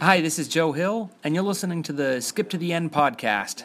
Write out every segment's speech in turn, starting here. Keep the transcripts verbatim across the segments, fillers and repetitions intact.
Hi, this is Joe Hill, and you're listening to the Skip to the End podcast.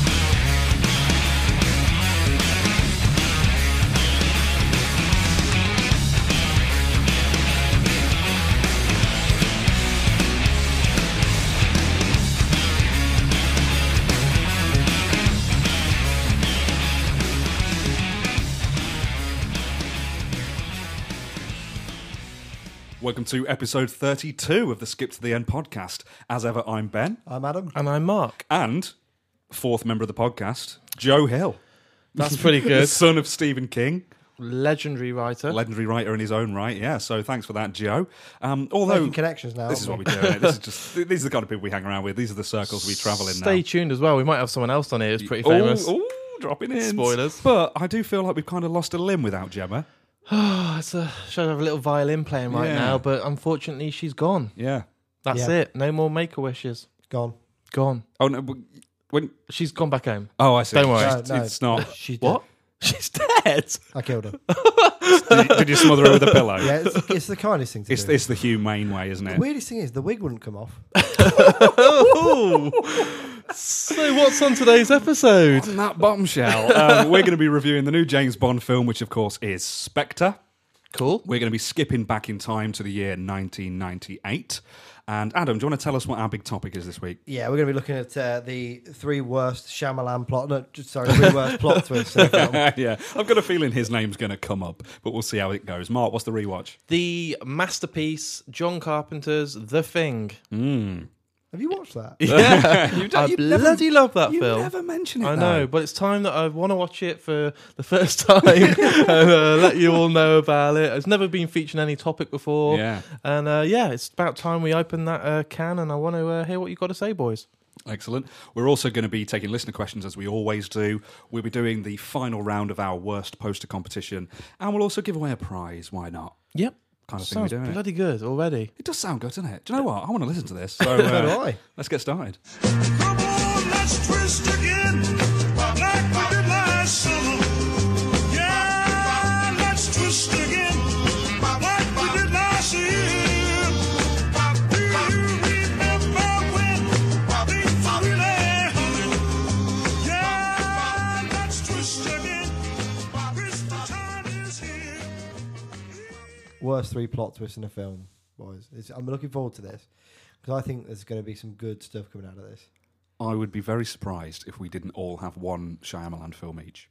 Welcome to episode thirty-two of the Skip to the End podcast. As ever, I'm Ben. I'm Adam. And I'm Mark. And fourth member of the podcast, Joe Hill. That's pretty The good. son of Stephen King. Legendary writer. Legendary writer in his own right, yeah. So thanks for that, Joe. Um, although Making connections now. this is what aren't we do. Isn't it? This is just these are the kind of people we hang around with. These are the circles we travel in now. Stay tuned as well. We might have someone else on here who's pretty famous. Oh, dropping in Spoilers. But I do feel like we've kind of lost a limb without Gemma. Oh, it's a should have a little violin playing right Yeah. now, but unfortunately she's gone. Yeah. That's Yeah. it. No more Make-A-Wishes. Gone. Gone. Oh no. but When? She's gone back home. Oh, I see. Don't worry. It's, No, no. it's not. She did. What? She's dead. I killed her. Did you, did you smother her with a pillow? Yeah, it's, it's the kindest thing to It's, do. it's the humane way, isn't The it? weirdest thing is the wig wouldn't come off. So what's on today's episode? On that bombshell, um, we're going to be reviewing the new James Bond film, which of course is Spectre. Cool. We're going to be skipping back in time to the year nineteen ninety-eight. And Adam, do you want to tell us what our big topic is this week? Yeah, we're going to be looking at uh, the three worst Shyamalan plot. No, just, sorry, three worst plot twists. In the film. Yeah, I've got a feeling his name's going to come up, but we'll see how it goes. Mark, what's the rewatch? The masterpiece, John Carpenter's The Thing. Mm. Have you watched that? Yeah. You I you never- bloody love that You film. never mention it. I though. know, but it's time that I want to watch it for the first time and uh, let you all know about it. It's never been featured in any topic before. Yeah, And uh, yeah, it's about time we open that uh, can, and I want to uh, hear what you've got to say, boys. excellent. We're also going to be taking listener questions as we always do. We'll be doing the final round of our worst poster competition, and we'll also give away a prize. Why not? Yep. Kind of Sounds thing we're doing. bloody good already. It does sound good, doesn't it? Do you know what? I want to listen to this. So, So do uh, I. let's get started. Come on, let's twist again, like we did last summer. Yeah, let's twist again, like we did last year. Do you remember when things really happened? Yeah, let's twist again, Christmas time is here. Worst three plot twists in a film, boys. It's, I'm looking forward to this because I think there's going to be some good stuff coming out of this. I would be very surprised if we didn't all have one Shyamalan film each.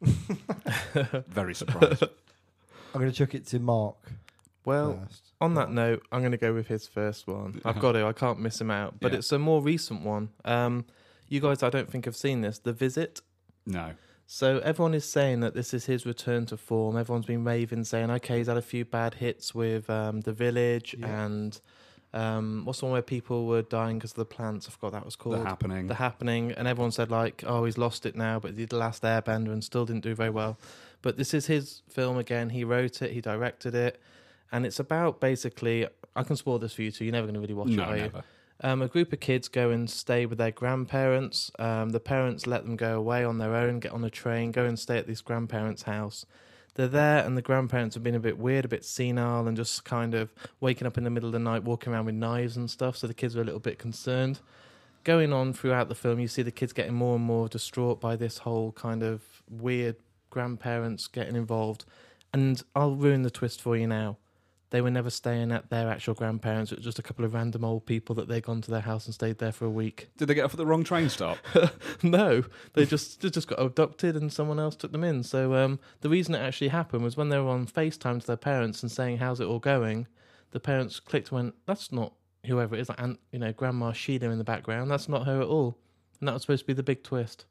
Very surprised. I'm going to chuck it to Mark Well, first. on that note, I'm going to go with his first one. I've got to. I can't miss him out. But Yeah. it's a more recent one. Um, you guys, I don't think have seen this. The Visit. No. So everyone is saying that this is his return to form. Everyone's been raving, saying, okay, he's had a few bad hits with um, The Village Yeah. and um, what's the one where people were dying because of the plants? I forgot what that was called. The Happening. The Happening. And everyone said, like, oh, he's lost it now, but he did The Last Airbender and still didn't do very well. But this is his film again. He wrote it, he directed it. And it's about basically, I can spoil this for you two. You're never going to really watch no, it, are you? never. Um, a group of kids go and stay with their grandparents. Um, the parents let them go away on their own, get on a train, go and stay at this grandparents' house. They're there, and the grandparents have been a bit weird, a bit senile, and just kind of waking up in the middle of the night, walking around with knives and stuff. So the kids are a little bit concerned. Going on throughout the film, you see the kids getting more and more distraught by this whole kind of weird grandparents getting involved. And I'll ruin the twist for you now. They were never staying at their actual grandparents. It was just a couple of random old people that they'd gone to their house and stayed there for a week. Did they get off at the wrong train stop? No, they just they just got abducted and someone else took them in. So um, the reason it actually happened was when they were on FaceTime to their parents and saying, how's it all going? The parents clicked and went, that's not whoever it is. Like, Aunt, you know, Grandma Sheila in the background. That's not her at all. And that was supposed to be the big twist.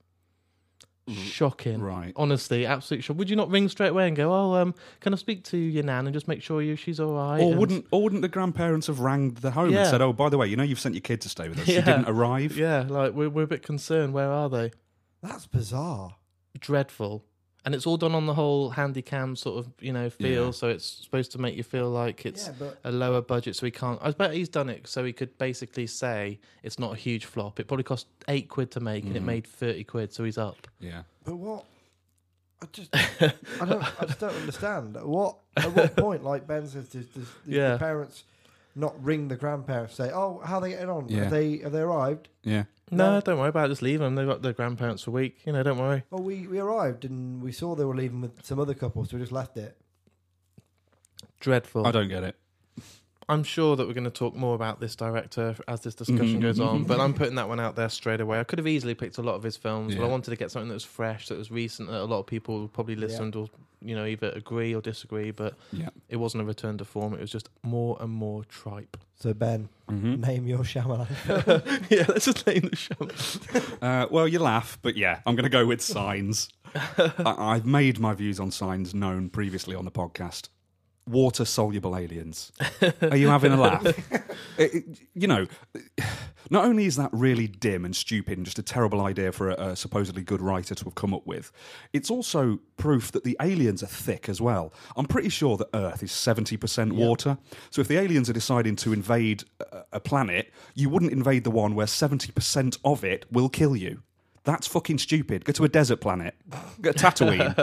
Shocking. Right. Honestly, absolutely shock. Would you not ring straight away and go, oh, um, can I speak to your nan and just make sure you she's all right? Or And- wouldn't or wouldn't the grandparents have rang the home Yeah. and said, oh, by the way, you know you've sent your kid to stay with us. She Yeah. didn't arrive? Yeah, like, we're, we're a bit concerned. Where are they? That's bizarre. Dreadful. And it's all done on the whole handy cam sort of, you know, feel. Yeah. So it's supposed to make you feel like it's Yeah, but a lower budget. So he can't. I bet he's done it so he could basically say it's not a huge flop. It probably cost eight quid to make and it Mhm. made thirty quid. So he's up. Yeah. but what? I just I don't I just don't understand. What at what point, like Ben says, does, does the, Yeah. the parents not ring the grandparents, say, "Oh, how are they getting on? Yeah. Have they have they arrived?" Yeah. No, No. don't worry about it. Just leave them. They've got their grandparents for a week. You know, don't worry. Well, we we arrived and we saw they were leaving with some other couple, so we just left it. Dreadful. I don't get it. I'm sure that we're going to talk more about this director as this discussion goes on, but I'm putting that one out there straight away. I could have easily picked a lot of his films, but I Yeah. wanted to get something that was fresh, that was recent, that a lot of people probably listened or, you know, either agree or disagree, but Yeah. it wasn't a return to form. It was just more and more tripe. So Ben, Mhm. name your Shyamalan. Yeah, let's just name the show. Uh, well, you laugh, but yeah, I'm going to go with Signs. I- I've made my views on Signs known previously on the podcast. Water soluble aliens. Are you having a laugh? It- it- you know, not only is that really dim and stupid and just a terrible idea for a, a supposedly good writer to have come up with, it's also proof that the aliens are thick as well. I'm pretty sure that Earth is seventy percent water. So if the aliens are deciding to invade a, a planet, you wouldn't invade the one where seventy percent of it will kill you. That's fucking stupid. Go to a desert planet. Go to Tatooine.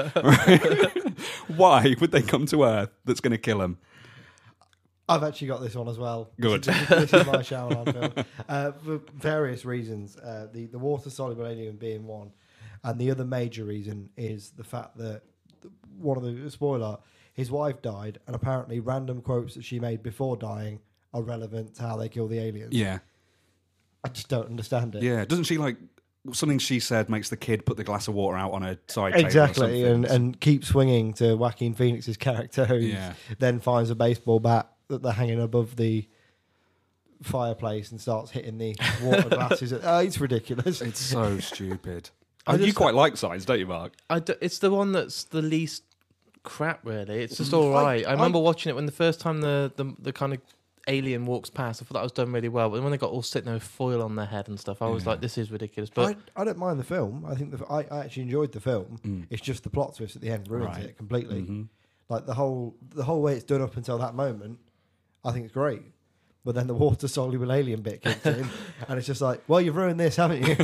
Why would they come to Earth that's going to kill them? I've actually got this one as well. Good. This is, this is my Shyamalan film. Uh, for various reasons. Uh, the, the water-soluble alien being one. And the other major reason is the fact that, one of the, spoiler, his wife died, and apparently random quotes that she made before dying are relevant to how they kill the aliens. Yeah. I just don't understand it. Yeah. Doesn't she, like, something she said makes the kid put the glass of water out on a side table or Exactly, something. and, and keep swinging to Joaquin Phoenix's character, who Yeah. then finds a baseball bat that they're hanging above the fireplace and starts hitting the water glasses. Oh, it's ridiculous. It's so stupid. I And you just- quite like Signs, don't you, Mark? I d- it's the one that's the least crap, really. It's just I- all right. I, I- remember watching it when the first time the, the, the kind of alien walks past. I thought that was done really well. But when they got all sitting there with foil on their head and stuff, I was Yeah. like, this is ridiculous. But I, I don't mind the film. I think the, I, I actually enjoyed the film. Mm. It's just the plot twist at the end ruins Right. it completely. Mhm. Like the whole the whole way it's done up until that moment, I think it's great. But then the water soluble alien bit kicks in, and it's just like, well, you've ruined this, haven't you?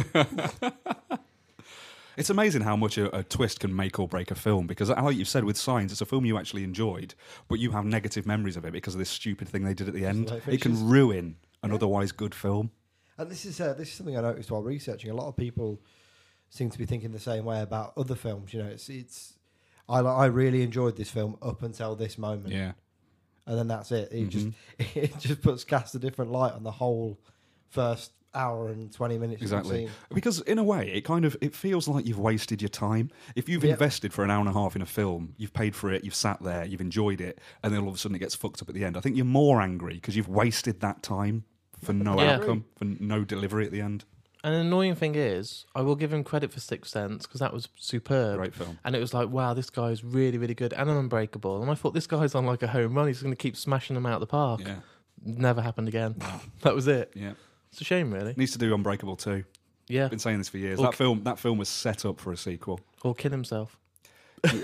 It's amazing how much a, a twist can make or break a film, because like you've said with Signs, it's a film you actually enjoyed, but you have negative memories of it because of this stupid thing they did at the end. like It can fishes. ruin an Yeah. otherwise good film. And this is uh, this is something I noticed while researching. A lot of people seem to be thinking the same way about other films. You know, it's it's. I li- I really enjoyed this film up until this moment, Yeah. and then that's it. It just Mhm. it just puts cast a different light on the whole first hour and twenty minutes. of the Exactly. scene. Because in a way, it kind of it feels like you've wasted your time. If you've Yep. invested for an hour and a half in a film, you've paid for it, you've sat there, you've enjoyed it, and then all of a sudden it gets fucked up at the end. I think you're more angry because you've wasted that time for no Yeah. outcome, for no delivery at the end. an annoying thing is, I will give him credit for Sixth Sense because that was superb. Great film. And it was like, wow, this guy is really, really good and Unbreakable. And I thought, this guy's on like a home run. He's going to keep smashing them out of the park. Yeah, Never happened again. That was it. yeah. It's a shame, really. Needs to do Unbreakable too. Yeah. Been saying this for years. Or- That film, that film was set up for a sequel. Or kill himself. Okay,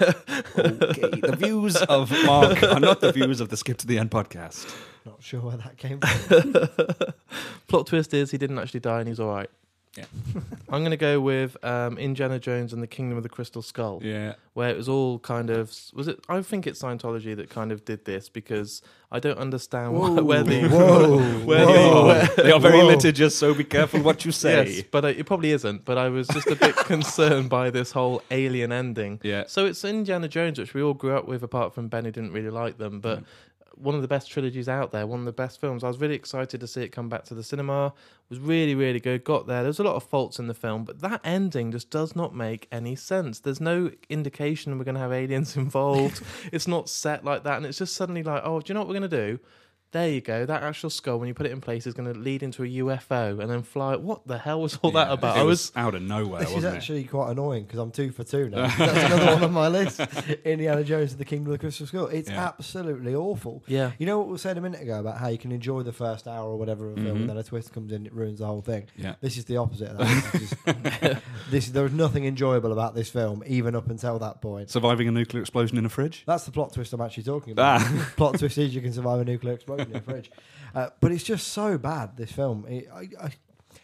the views of Mark are not the views of the Skip to the End podcast. Not sure where that came from. Plot twist is he didn't actually die and he's all right. Yeah. I'm going to go with um, Indiana Jones and the Kingdom of the Crystal Skull, Yeah, where it was all kind of was it? I think it's Scientology that kind of did this because I don't understand Whoa, where the whoa, where whoa. the they are very Whoa. litigious, so be careful what you say. yes, but uh, it probably isn't. But I was just a bit concerned by this whole alien ending. Yeah. So it's Indiana Jones, which we all grew up with, apart from Ben, who didn't really like them, but. Mm. One of the best trilogies out there, one of the best films. I was really excited to see it come back to the cinema. It was really, really good. Got there. There's a lot of faults in the film, but that ending just does not make any sense. There's no indication we're going to have aliens involved. It's not set like that, and it's just suddenly like, oh, do you know what we're going to do? There you go. That actual skull, when you put it in place, is going to lead into a U F O and then fly. What the hell was all that Yeah, about? It I was was. out of nowhere, This is wasn't actually quite annoying because I'm two for two now. That's another one on my list. Indiana Jones and the Kingdom of the Crystal Skull. It's Yeah. absolutely awful. Yeah. You know what we said a minute ago about how you can enjoy the first hour or whatever of a film, Mhm. and then a twist comes in, it ruins the whole thing. it? Yeah. This is the opposite of that. This is just- this, there was nothing enjoyable about this film, even up until that point. Surviving a nuclear explosion in a fridge? That's the plot twist I'm actually talking about. Ah. Plot twist is you can survive a nuclear explosion in a fridge. Uh, but it's just so bad, this film. It, I, I,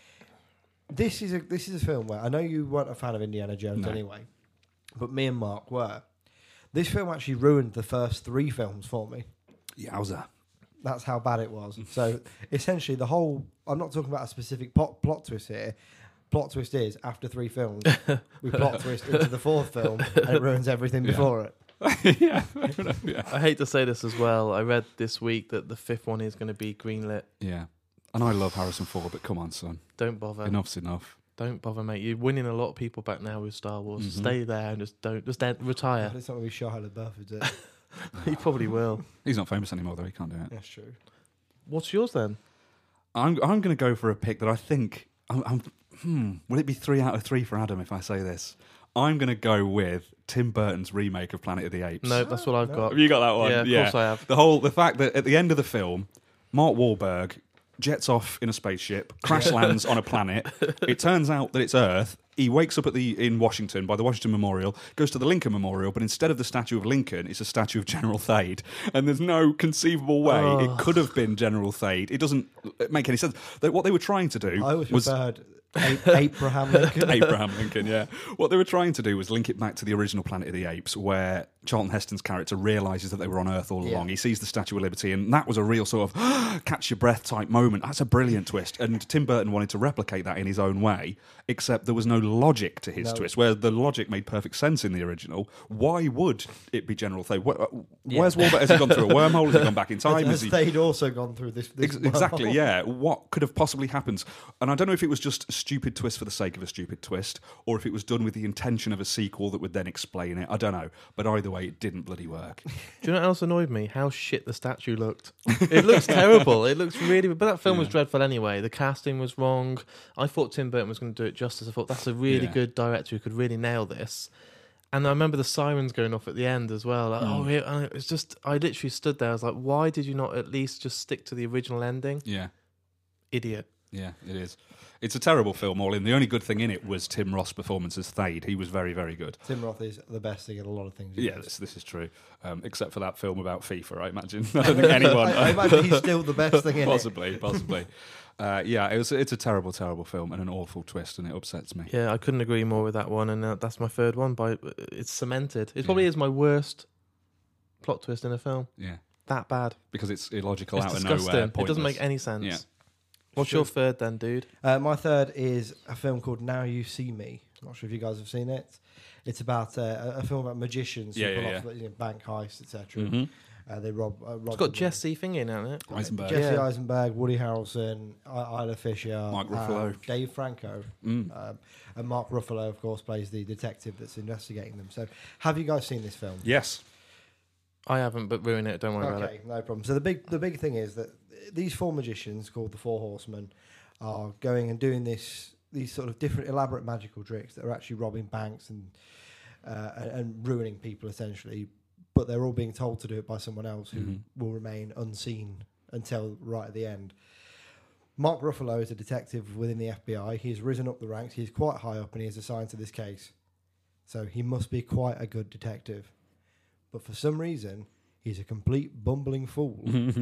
this is a this is a film where I know you weren't a fan of Indiana Jones No. anyway, but me and Mark were. This film actually ruined the first three films for me. Yowza. That's how bad it was. So essentially, the whole. I'm not talking about a specific plot, plot twist here. Plot twist is after three films, we plot twist into the fourth film, and it ruins everything Yeah. before it. yeah, fair enough, yeah. I hate to say this as well. I read this week that the fifth one is going to be greenlit. Yeah. And I love Harrison Ford, but come on, son. Don't bother. Enough's enough. Don't bother, mate. You're winning a lot of people back now with Star Wars. Mhm. Stay there and just don't. Just end, retire. It's not going to be Shia LaBeouf, is it? He probably will. He's not famous anymore, though. He can't do it. That's true. What's yours then? I'm I'm going to go for a pick that I think. I'm, I'm, hmm, will it be three out of three for Adam if I say this? I'm going to go with Tim Burton's remake of Planet of the Apes. No, that's what I've No. got. Have you got that one? Yeah, of course I have. The whole the fact that at the end of the film, Mark Wahlberg jets off in a spaceship, crash lands on a planet. It turns out that it's Earth. He wakes up at the in Washington by the Washington Memorial, goes to the Lincoln Memorial, but instead of the statue of Lincoln, it's a statue of General Thade. And there's no conceivable way Oh. it could have been General Thade. It doesn't make any sense. They- What they were trying to do I always was preferred A- Abraham Lincoln. Abraham Lincoln, yeah. What they were trying to do was link it back to the original Planet of the Apes, where Charlton Heston's character realises that they were on Earth all Yeah. along. He sees the Statue of Liberty, and that was a real sort of catch your breath type moment. That's a brilliant twist. And Tim Burton wanted to replicate that in his own way, except there was no logic to his No. twist, where the logic made perfect sense in the original. Why would it be General Thade? Where, uh, Where's Wahlberg? Has he gone through a wormhole? Has he gone back in time? Has Has he... they'd also gone through this? this Ex- exactly, wormhole? yeah. What could have possibly happened? And I don't know if it was just a stupid twist for the sake of a stupid twist, or if it was done with the intention of a sequel that would then explain it. I don't know. But either way, it didn't bloody work. Do you know what else annoyed me? How shit the statue looked. It looks terrible. It looks really. But that film was Yeah. dreadful anyway. The casting was wrong. I thought Tim Burton was going to do it justice. I thought that's a really Yeah. good director who could really nail this. And I remember the sirens going off at the end as well. Like, Mm. Oh, here, and it was just. I literally stood there. I was like, why did you not at least just stick to the original ending? Yeah, Idiot. yeah, it is. It's a terrible film, all in. The only good thing in it was Tim Roth's performance as Thade. He was very, very good. Tim Roth is the best thing at a lot of things. he Yeah, does. this, this is true. Um, except for that film about FIFA, I imagine. I don't think anyone... I, I imagine he's still the best thing in possibly, possibly. Uh, yeah, it was, it's a terrible, terrible film and an awful twist, and it upsets me. Yeah, I couldn't agree more with that one. And uh, that's my third one. By it's cemented. It probably Yeah. is my worst plot twist in a film. Yeah, That bad. because it's illogical, It's out disgusting. of nowhere, It doesn't make pointless. any sense. Yeah. What's your third then, dude? Uh, my third is a film called Now You See Me. I'm not sure if you guys have seen it. It's about uh, a a film about magicians who Yeah, pull yeah, off you know, bank heists, et cetera. Mhm. Uh, they rob. Uh, rob It's got the- Jesse Thing in it, hasn't it? Eisenberg. Jesse Yeah. Eisenberg, Woody Harrelson, I- Isla Fisher, Mark uh, Ruffalo. Dave Franco, Mm. um, and Mark Ruffalo, of course, plays the detective that's investigating them. So, have you guys seen this film? Yes. I haven't, but ruin it. Don't worry about Okay, it. no problem. So the big the big thing is that these four magicians called the Four Horsemen are going and doing this these sort of different elaborate magical tricks that are actually robbing banks and uh, and, and ruining people essentially. But they're all being told to do it by someone else who Mhm. will remain unseen until right at the end. Mark Ruffalo is a detective within the F B I. He's risen up the ranks. He's quite high up, and he is assigned to this case. So he must be quite a good detective. But for some reason, he's a complete bumbling fool.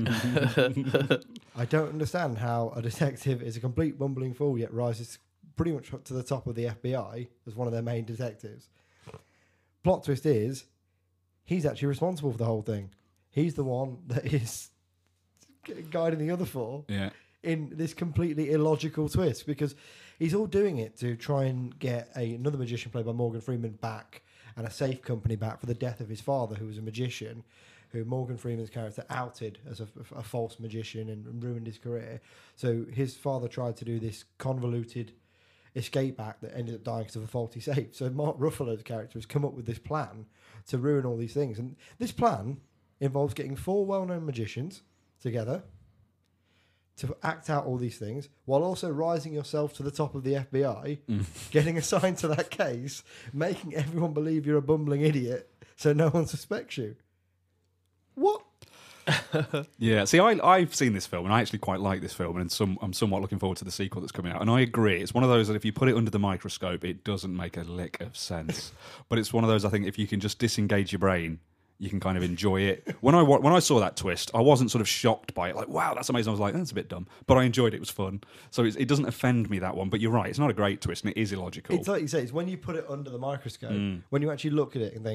I don't understand how a detective is a complete bumbling fool yet rises pretty much up to the top of the F B I as one of their main detectives. Plot twist is he's actually responsible for the whole thing. He's the one that is gu- guiding the other four Yeah. in this completely illogical twist because he's all doing it to try and get a, another magician played by Morgan Freeman back and a safe company back for the death of his father, who was a magician, who Morgan Freeman's character outed as a, a false magician and, and ruined his career. So his father tried to do this convoluted escape act that ended up dying because of a faulty safe. So Mark Ruffalo's character has come up with this plan to ruin all these things. And this plan involves getting four well-known magicians together to act out all these things while also rising yourself to the top of the F B I, getting assigned to that case, making everyone believe you're a bumbling idiot so no one suspects you. What? Yeah, see, I, I've seen this film, and I actually quite like this film, and some, I'm somewhat looking forward to the sequel that's coming out. And I agree, it's one of those that if you put it under the microscope, it doesn't make a lick of sense. But it's one of those, I think, if you can just disengage your brain, you can kind of enjoy it. When I wa- when I saw that twist, I wasn't sort of shocked by it, like, wow, that's amazing. I was like, that's a bit dumb. But I enjoyed it, it was fun. So it's, it doesn't offend me, that one. But you're right, it's not a great twist, and it is illogical. It's like you say, it's when you put it under the microscope, Mm. when you actually look at it and think,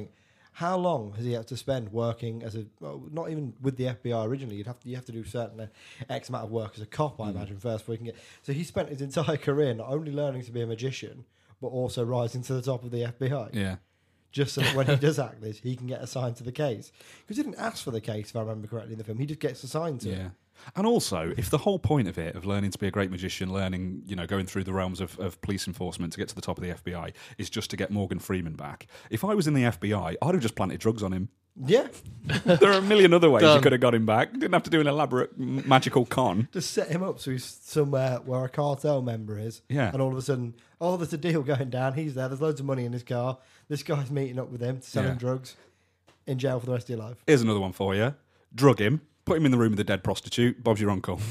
How long has he had to spend working as a well, not even with the F B I originally? You'd have to you have to do certain uh, X amount of work as a cop, I Mm. imagine, first before you can get. So he spent his entire career not only learning to be a magician, but also rising to the top of the F B I. Yeah. Just so that when he does act this, he can get assigned to the case. Because he didn't ask for the case, if I remember correctly in the film. He just gets assigned to it. Yeah. And also, if the whole point of it, of learning to be a great magician, learning, you know, going through the realms of, of police enforcement to get to the top of the F B I, is just to get Morgan Freeman back, if I was in the F B I, I'd have just planted drugs on him. Yeah. There are a million other ways you Done. could have got him back. Didn't have to do an elaborate m- magical con. Just set him up so he's somewhere where a cartel member is. Yeah. And all of a sudden, oh, there's a deal going down. He's there. There's loads of money in his car. This guy's meeting up with him to sell Yeah. him drugs. In jail for the rest of your life. Here's another one for you. Drug him. Put him in the room with a dead prostitute. Bob's your uncle.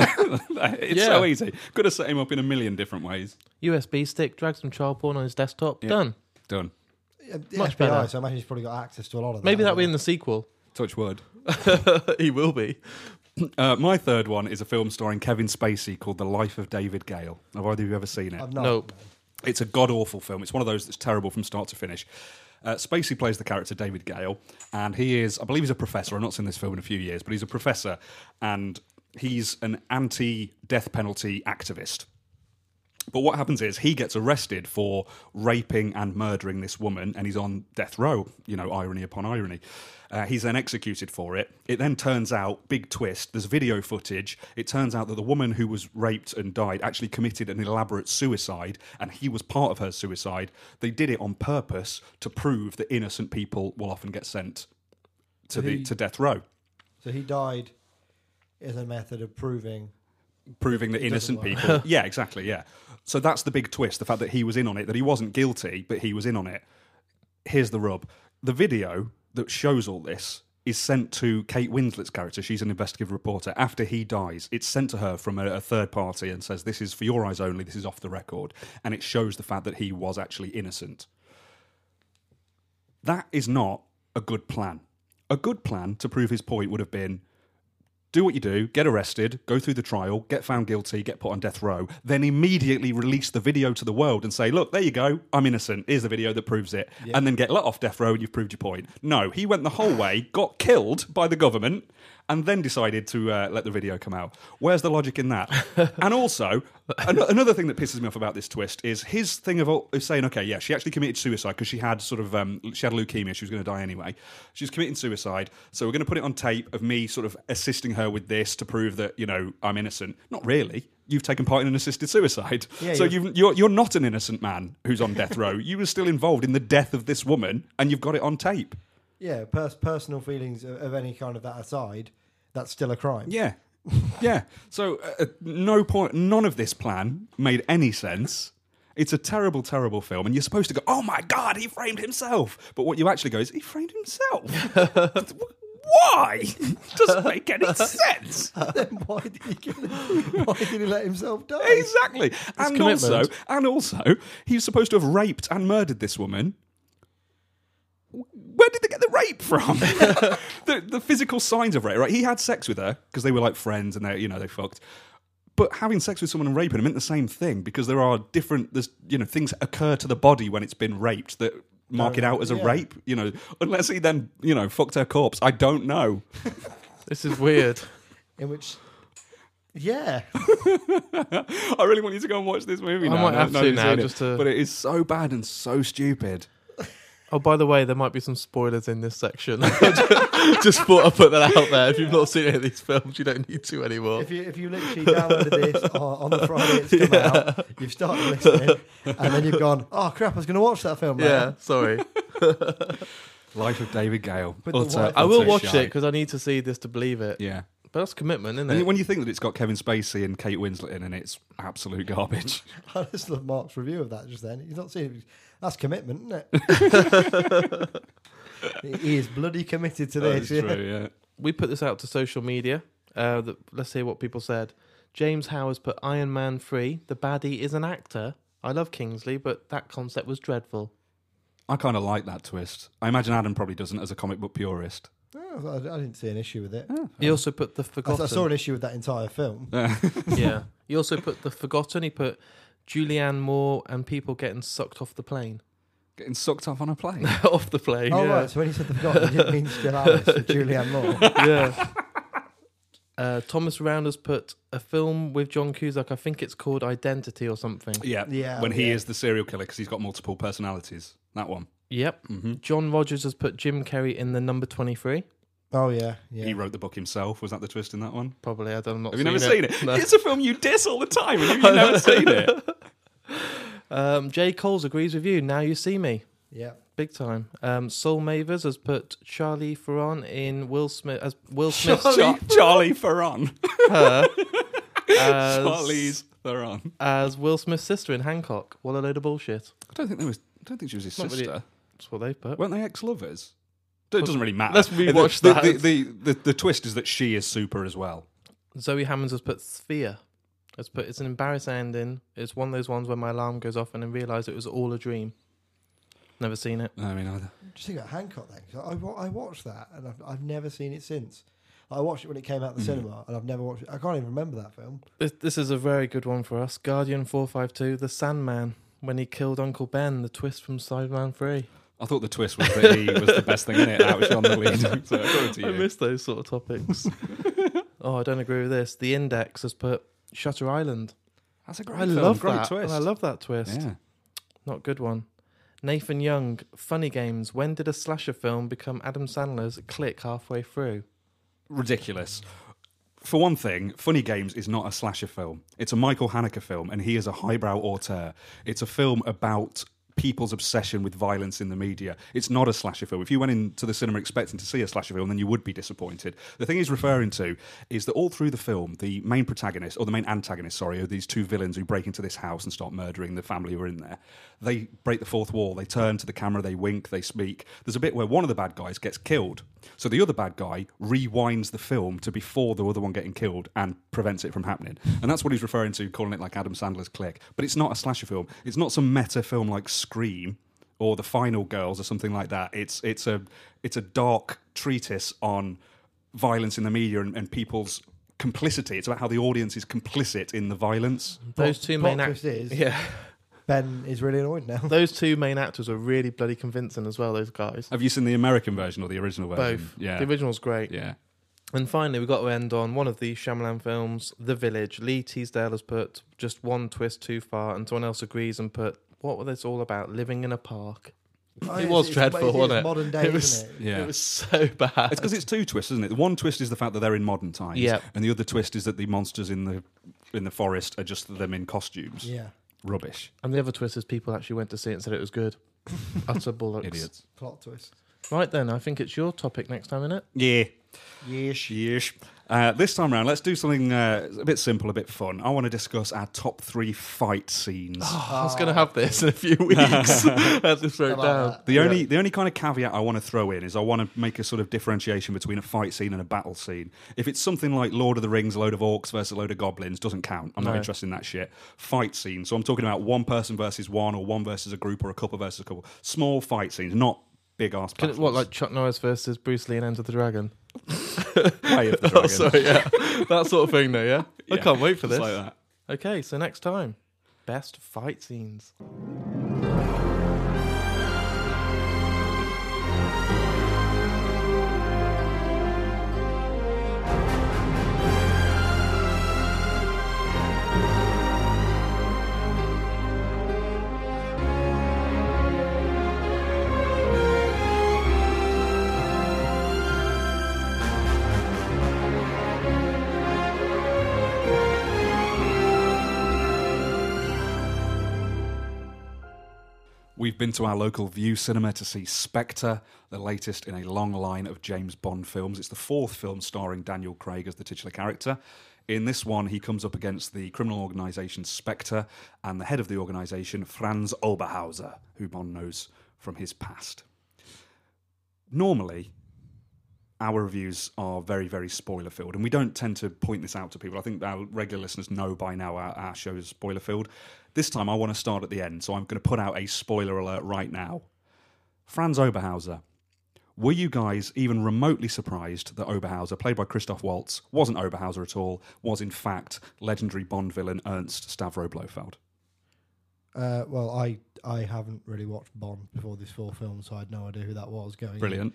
It's Yeah. so easy. Could have set him up in a million different ways. U S B stick, drag some child porn on his desktop. Yeah. Done. Done. Yeah, the Much F B I, better. so I imagine he's probably got access to a lot of that. Maybe that'll be hasn't in the sequel. Touch wood. He will be. Uh, my third one is a film starring Kevin Spacey called The Life of David Gale. Have either of you ever seen it? he? I've not. Nope. It's a god-awful film. It's one of those that's terrible from start to finish. Uh, Spacey plays the character David Gale, and he is, I believe he's a professor. I've not seen this film in a few years, but he's a professor, and he's an anti-death penalty activist. But what happens is he gets arrested for raping and murdering this woman, and he's on death row. You know, irony upon irony. Uh, he's then executed for it. It then turns out, big twist, there's video footage. It turns out that the woman who was raped and died actually committed an elaborate suicide, and he was part of her suicide. They did it on purpose to prove that innocent people will often get sent to So the he- to death row, So he died as a method of proving. proving that It doesn't innocent work. people. Yeah, exactly. Yeah. So that's the big twist: the fact that he was in on it, that he wasn't guilty, but he was in on it. Here's the rub: the video that shows all this is sent to Kate Winslet's character. She's an investigative reporter. After he dies, it's sent to her from a, a third party and says, "This is for your eyes only. This is off the record," and it shows the fact that he was actually innocent. That is not a good plan. A good plan to prove his point would have been: do what you do, get arrested, go through the trial, get found guilty, get put on death row, then immediately release the video to the world and say, look, there you go, I'm innocent, here's the video that proves it, Yeah. and then get let off death row and you've proved your point. No, he went the whole way, got killed by the government, and then decided to uh, let the video come out. Where's the logic in that? And also, an- another thing that pisses me off about this twist is his thing of, of saying, okay, yeah, she actually committed suicide because she had sort of, um, she had leukemia, she was going to die anyway. She was committing suicide, so we're going to put it on tape of me sort of assisting her with this to prove that, you know, I'm innocent. Not really. You've taken part in an assisted suicide. Yeah, so you've- you've, you're, you're not an innocent man who's on death row. You were still involved in the death of this woman, and you've got it on tape. Yeah, pers- personal feelings of, of any kind of that aside, that's still a crime. Yeah, yeah. So uh, no point. None of this plan made any sense. It's a terrible, terrible film, and you're supposed to go, "Oh my God, he framed himself!" But what you actually go is, "He framed himself." Why? Doesn't make any sense. Then why did he kill him? Why did he let himself die? Exactly. And commitment. also, and also, he's supposed to have raped and murdered this woman. Where did they get the rape from? the, the physical signs of rape, right? He had sex with her because they were like friends and they, you know, they fucked. But having sex with someone and raping them meant the same thing because there are different, there's, you know, things occur to the body when it's been raped that mark it out as a Yeah. rape. You know, unless he then, you know, fucked her corpse. I don't know. This is weird. In which, yeah, I really want you to go and watch this movie I now. might No- have to nobody's now, seen it. just to- But it is so bad and so stupid. Oh, by the way, there might be some spoilers in this section. Just thought I'd put that out there. If you've not seen any of these films, you don't need to anymore. if you if you literally downloaded this on, on the Friday it's come out, you've started listening, and then you've gone, oh crap, I was going to watch that film. Yeah, now." sorry. Life of David Gale. With the Utter- wife- I will utter watch shite. it because I need to see this to believe it. Yeah. But that's commitment, isn't And it? when you think that it's got Kevin Spacey and Kate Winslet in, and it's absolute garbage. I just love Mark's review of that just then. He's not seen it. That's commitment, isn't it? He is bloody committed to That this. is yeah. true, yeah. We put this out to social media. Uh, the, let's hear what people said. James Howard's put Iron Man three. The baddie is an actor. I love Kingsley, but that concept was dreadful. I kind of like that twist. I imagine Adam probably doesn't as a comic book purist. Oh, I, I didn't see an issue with it. He also put the I, Forgotten. I saw an issue with that entire film. Yeah. He also put the Forgotten. He put Julianne Moore and people getting sucked off the plane. Getting sucked off on a plane. off the plane. Oh, yeah. right. So when he said the forgotten, he didn't mean Still Alice with Julianne Moore. yeah. Uh, Thomas Rounders put a film with John Cusack. I think it's called Identity or something. Yeah. Yeah, When he yeah. is the serial killer because he's got multiple personalities. That one. Yep. Mm-hmm. John Rogers has put Jim Carrey in the number twenty-three. Oh, yeah. yeah. He wrote the book himself. Was that the twist in that one? Probably. I don't know. Have you never seen it? No. It's a film you diss all the time and you've never seen it. Um, Jay Coles agrees with you. Now You See Me. Yeah. Big time. Um, Soul Mavers has put Charlie Theron in Will Smith as Will Smith's Char- Charlie Theron. her as, Charlie's Theron. as Will Smith's sister in Hancock. What a load of bullshit. I don't think there was. I don't think she was his Not really- sister. That's what they put. Weren't they ex-lovers? It doesn't really matter. Let's rewatch the, that. The, the, the, the twist is that she is super as well. Zoe Hammonds has put Sphere. Has put it's an embarrassing ending. It's one of those ones where my alarm goes off and I realise it was all a dream. Never seen it. I mean, either. Just think about Hancock then. 'Cause I, wa- I watched that and I've, I've never seen it since. I watched it when it came out the cinema and I've never watched it. I can't even remember that film. This, this is a very good one for us. Guardian four five two, The Sandman, when he killed Uncle Ben, the twist from Sideman three. I thought the twist was that he was the best thing in it. That was on the lead. So according to I you. miss those sort of topics. Oh, I don't agree with this. The Index has put Shutter Island. That's a great I film. love great that. twist. I love that twist. Yeah. Not a good one. Nathan Young, Funny Games. When did a slasher film become Adam Sandler's Click halfway through? Ridiculous. For one thing, Funny Games is not a slasher film. It's a Michael Haneke film, and he is a highbrow auteur. It's a film about people's obsession with violence in the media. It's not a slasher film. If you went into the cinema expecting to see a slasher film, then you would be disappointed. The thing he's referring to is that all through the film, the main protagonist, or the main antagonist, sorry, are these two villains who break into this house and start murdering the family who are in there. They break the fourth wall, they turn to the camera, they wink, they speak. There's a bit where one of the bad guys gets killed. So the other bad guy rewinds the film to before the other one getting killed and prevents it from happening. And that's what he's referring to, calling it like Adam Sandler's Click. But it's not a slasher film. It's not some meta film like Scream or The Final Girls or something like that. It's it's a it's a dark treatise on violence in the media and, and people's complicity. It's about how the audience is complicit in the violence. Those two main plot actors. twist is Yeah. Ben is really annoyed now. Those two main actors are really bloody convincing as well, those guys. Have you seen the American version or the original version? Both. Yeah. The original's great. Yeah. And finally, we've got to end on one of the Shyamalan films, The Village. Lee Teasdale has put just one twist too far, and someone else agrees and put, what was this all about? Living in a park. Oh, It yes, was it's- dreadful, it's wasn't it? Modern day, It was- isn't it? Yeah. It was so bad. It's because it's two twists, isn't it? The one twist is the fact that they're in modern times, Yeah. and the other twist is that the monsters in the in the forest are just them in costumes. Yeah. Rubbish. And the other twist is people actually went to see it and said it was good. Utter bollocks. Idiots. Plot twist. Right then, I think it's your topic next time, isn't it? Yeah. Yeesh. Yeesh. Uh, this time around, let's do something uh, a bit simple, a bit fun. I want to discuss our top three fight scenes. I was going to have this in a few weeks. I had to throw I it like down. that. The only the only kind of caveat I want to throw in is I want to make a sort of differentiation between a fight scene and a battle scene. If it's something like Lord of the Rings, a load of orcs versus a load of goblins, doesn't count. I'm not No. interested in that shit. Fight scene. So I'm talking about one person versus one, or one versus a group, or a couple versus a couple. Small fight scenes, not big ass. Can it, what, like Chuck Norris versus Bruce Lee in Enter the Dragon? Way of the Oh, Dragon. sorry, yeah. That sort of thing, though, yeah? I Yeah, can't wait for just this. like that. Okay, so next time, best fight scenes. We've been to our local View Cinema to see Spectre, the latest in a long line of James Bond films. It's the fourth film starring Daniel Craig as the titular character. In this one, he comes up against the criminal organisation Spectre and the head of the organisation, Franz Oberhauser, who Bond knows from his past. Normally, our reviews are very, very spoiler-filled, and we don't tend to point this out to people. I think our regular listeners know by now our, our show is spoiler-filled. This time I want to start at the end, so I'm going to put out a spoiler alert right now. Franz Oberhauser. Were you guys even remotely surprised that Oberhauser, played by Christoph Waltz, wasn't Oberhauser at all, was in fact legendary Bond villain Ernst Stavro Blofeld? Uh, well, I I haven't really watched Bond before this four films, so I had no idea who that was going. in. Brilliant.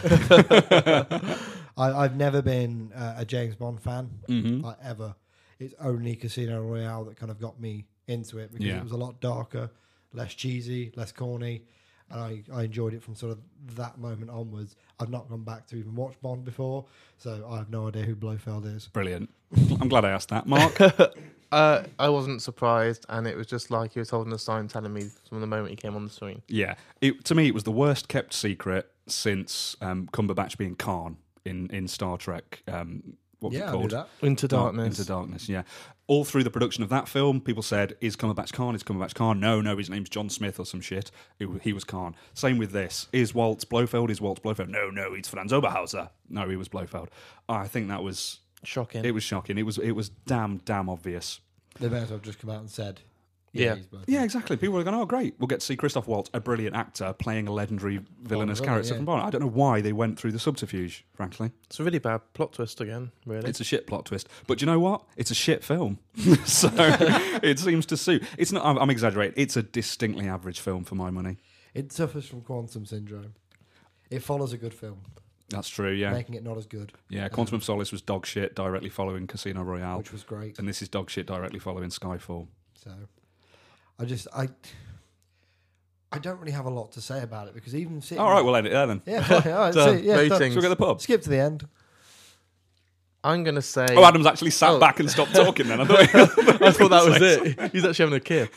I, I've never been uh, a James Bond fan, Mhm. like, ever. It's only Casino Royale that kind of got me into it because Yeah. it was a lot darker, less cheesy, less corny, and I, I enjoyed it from sort of that moment onwards. I've not gone back to even watch Bond before, so I have no idea who Blofeld is. Brilliant. I'm glad I asked that. Mark? Uh, I wasn't surprised, and it was just like he was holding the sign telling me from the moment he came on the screen. Yeah. It, to me, it was the worst kept secret since um, Cumberbatch being Khan in, in Star Trek. Um, what was Yeah, it I knew called? that. Into Dark- Darkness. Into Darkness, yeah. All through the production of that film, people said, is Cumberbatch Khan? Is Cumberbatch Khan? No, no, his name's John Smith or some shit. It, he was Khan. Same with this. Is Waltz Blofeld? Is Waltz Blofeld? No, no, he's Franz Oberhauser. No, he was Blofeld. I think that was... Shocking. It was shocking. It was, it was damn, damn obvious. They may as well have just come out and said, Yeah. he's Blofeld. Yeah, exactly. People were going, oh, great. We'll get to see Christoph Waltz, a brilliant actor, playing a legendary villainous villain, character yeah. from Bond. I don't know why they went through the subterfuge, frankly. It's a really bad plot twist again, really. It's a shit plot twist. But do you know what? It's a shit film. So it seems to suit. It's not. I'm, I'm exaggerating. It's a distinctly average film for my money. It suffers from quantum syndrome. It follows a good film, That's true, yeah. making it not as good, Yeah, Quantum of Solace was dog shit directly following Casino Royale. which was great. And this is dog shit directly following Skyfall. So, I just I I don't really have a lot to say about it because even sitting All right, we'll end it there then. yeah, fine, all right, Done. see, yeah, done. Ratings. Should we go to the pub? Skip to the end. I'm going to say... Oh, Adam's actually sat Oh. back and stopped talking then. I thought, I thought that was it. He's actually having a kip.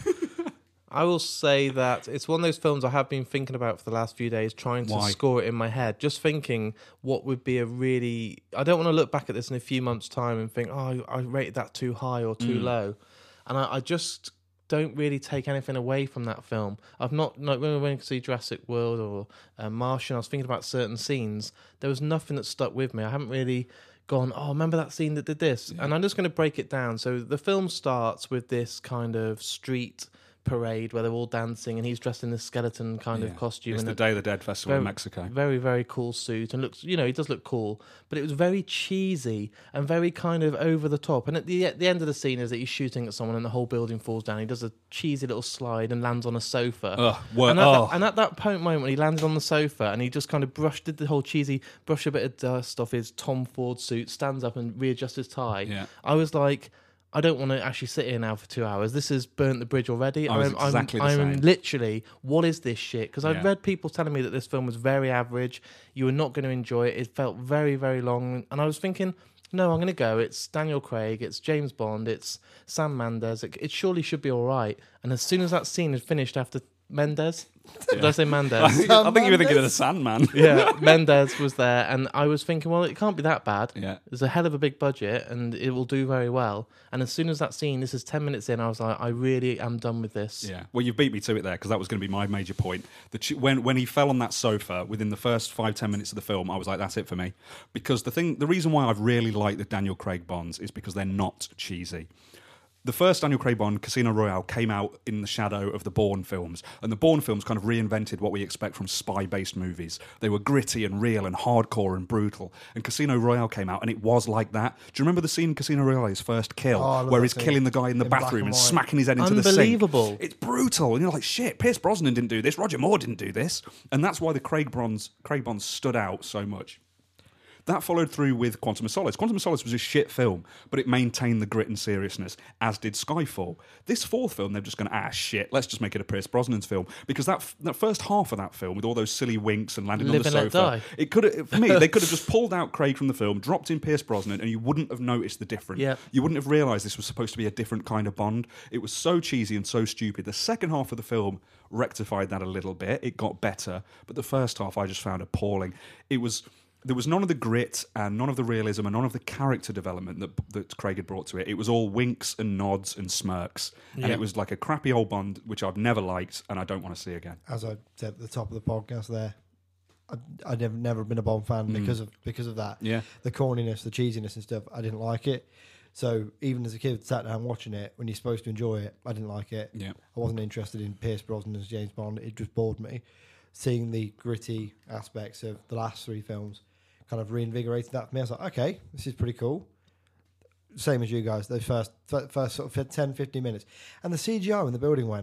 I will say that it's one of those films I have been thinking about for the last few days, trying to Why? score it in my head. Just thinking what would be a really... I don't want to look back at this in a few months' time and think, oh, I rated that too high or too Mm. low. And I, I just don't really take anything away from that film. I've not... not when we went to see Jurassic World or uh, Martian, I was thinking about certain scenes. There was nothing that stuck with me. I haven't really... gone, oh, remember that scene that did this? Yeah. And I'm just going to break it down. So the film starts with this kind of street parade where they're all dancing and he's dressed in this skeleton kind Yeah. of costume. It's and the a Day of the Dead Festival in very- Mexico. very, very cool suit and looks, you know, he does look cool, but it was very cheesy and very kind of over the top. And at the at the end of the scene is that he's shooting at someone and the whole building falls down. He does a cheesy little slide and lands on a sofa. Ugh, what, And at, oh. that, and at that point moment, when he landed on the sofa and he just kind of brushed, did the whole cheesy, brush a bit of dust off his Tom Ford suit, stands up and readjusts his tie. Yeah. I was like, I don't want to actually sit here now for two hours. This has burnt the bridge already. I was I'm, exactly I'm, the I'm same. literally, what is this shit? Because I've Yeah. read people telling me that this film was very average. You were not going to enjoy it. It felt very, very long. And I was thinking, no, I'm going to go. It's Daniel Craig. It's James Bond. It's Sam Mendes. It, it surely should be all right. And as soon as that scene had finished after Mendes, did I say I Mendes? think, I think you were thinking of the Sandman. Yeah, Mendes was there, and I was thinking, well, it can't be that bad. Yeah. There's a hell of a big budget, and it will do very well. And as soon as that scene, this is ten minutes in, I was like, I really am done with this. Yeah, well, you beat me to it there because that was going to be my major point. The ch- when when he fell on that sofa within the first five ten minutes of the film, I was like, that's it for me. Because the thing, the reason why I've really liked the Daniel Craig Bonds is because they're not cheesy. The first Daniel Craig Bond, Casino Royale, came out in the shadow of the Bourne films. And the Bourne films kind of reinvented what we expect from spy-based movies. They were gritty and real and hardcore and brutal. And Casino Royale came out, and it was like that. Do you remember the scene in Casino Royale, his first kill, Oh, I love where that he's scene. killing the guy in the In black bathroom and and white. smacking his head into the sink? Unbelievable. It's brutal. And you're like, shit, Pierce Brosnan didn't do this. Roger Moore didn't do this. And that's why the Craig Bonds, Craig Bonds stood out so much. That followed through with Quantum of Solace. Quantum of Solace was a shit film, but it maintained the grit and seriousness, as did Skyfall. This fourth film, they're just going to, ah, shit, let's just make it a Pierce Brosnan's film. Because that f- that first half of that film, with all those silly winks and landing Live on the and let sofa, die. it could have, for me, they could have just pulled out Craig from the film, dropped in Pierce Brosnan, and you wouldn't have noticed the difference. Yeah. You wouldn't have realised this was supposed to be a different kind of Bond. It was so cheesy and so stupid. The second half of the film rectified that a little bit. It got better. But the first half I just found appalling. It was... There was none of the grit and none of the realism and none of the character development that that Craig had brought to it. It was all winks and nods and smirks. And Yeah. it was like a crappy old Bond, which I've never liked and I don't want to see again. As I said at the top of the podcast there, I, I'd never, never been a Bond fan Mm. because of because of that. Yeah. The corniness, the cheesiness and stuff, I didn't like it. So even as a kid sat down watching it, when you're supposed to enjoy it, I didn't like it. Yeah. I wasn't interested in Pierce Brosnan as James Bond. It just bored me. Seeing the gritty aspects of the last three films kind of reinvigorated that for me. I was like, okay, this is pretty cool. Same as you guys, those first first sort of ten, fifteen minutes. And the C G I when the building went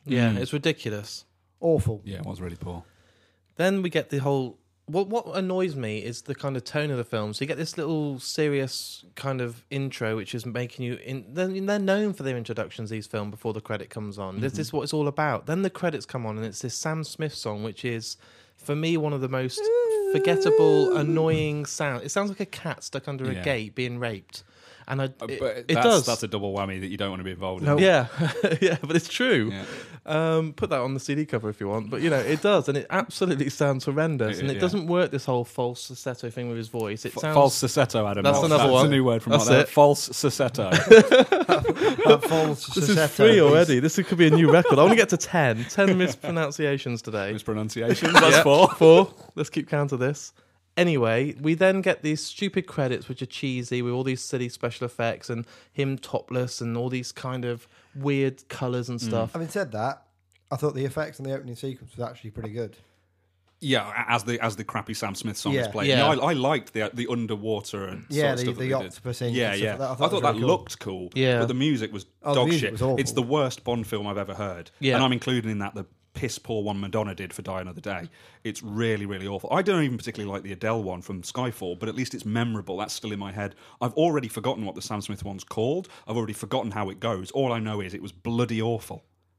Yeah, Mm. it's ridiculous. Awful. Yeah, it was really poor. Then we get the whole. What what annoys me is the kind of tone of the film. So you get this little serious kind of intro, which is making you. In, they're, they're known for their introductions. These films before the credit comes on. This is what it's all about. Then the credits come on, and it's this Sam Smith song, which is, for me, one of the most forgettable, annoying sound. It sounds like a cat stuck under a Yeah. gate being raped, and I. It, Uh, but it that's, does. That's a double whammy that you don't want to be involved No. in. Yeah, yeah, but it's true. Yeah. Um, put that on the C D cover if you want. But, you know, it does, and it absolutely sounds horrendous. Yeah, And it yeah. doesn't work, this whole false falsetto thing with his voice. It F- sounds... False Sassetto, Adam. That's another one. That's a new word from That's Mark there. it. False Sassetto. That false This is Sassetto free is- already. This could be a new record. I want to get to ten. ten mispronunciations today. Mispronunciations. That's Yeah, four. Four. Let's keep count of this. Anyway, we then get these stupid credits which are cheesy with all these silly special effects and him topless and all these kind of weird colours and stuff. Having said that, I thought the effects in the opening sequence was actually pretty good. Yeah, as the as the crappy Sam Smith song Yeah. was playing. Yeah. Yeah, I, I liked the the underwater and Yeah, sort of the- stuff that the they did. octopus ink Yeah, and stuff yeah. like that. I I thought thought, it was that really cool. looked cool. Yeah. but the music was Oh, the dog music shit. was awful. It's the worst Bond film I've ever heard. Yeah. And I'm including in that the piss poor one Madonna did for Die Another Day. It's really, really awful. I don't even particularly like the Adele one from Skyfall, but at least it's memorable. That's still in my head. I've already forgotten what the Sam Smith one's called. I've already forgotten how it goes. All I know is it was bloody awful.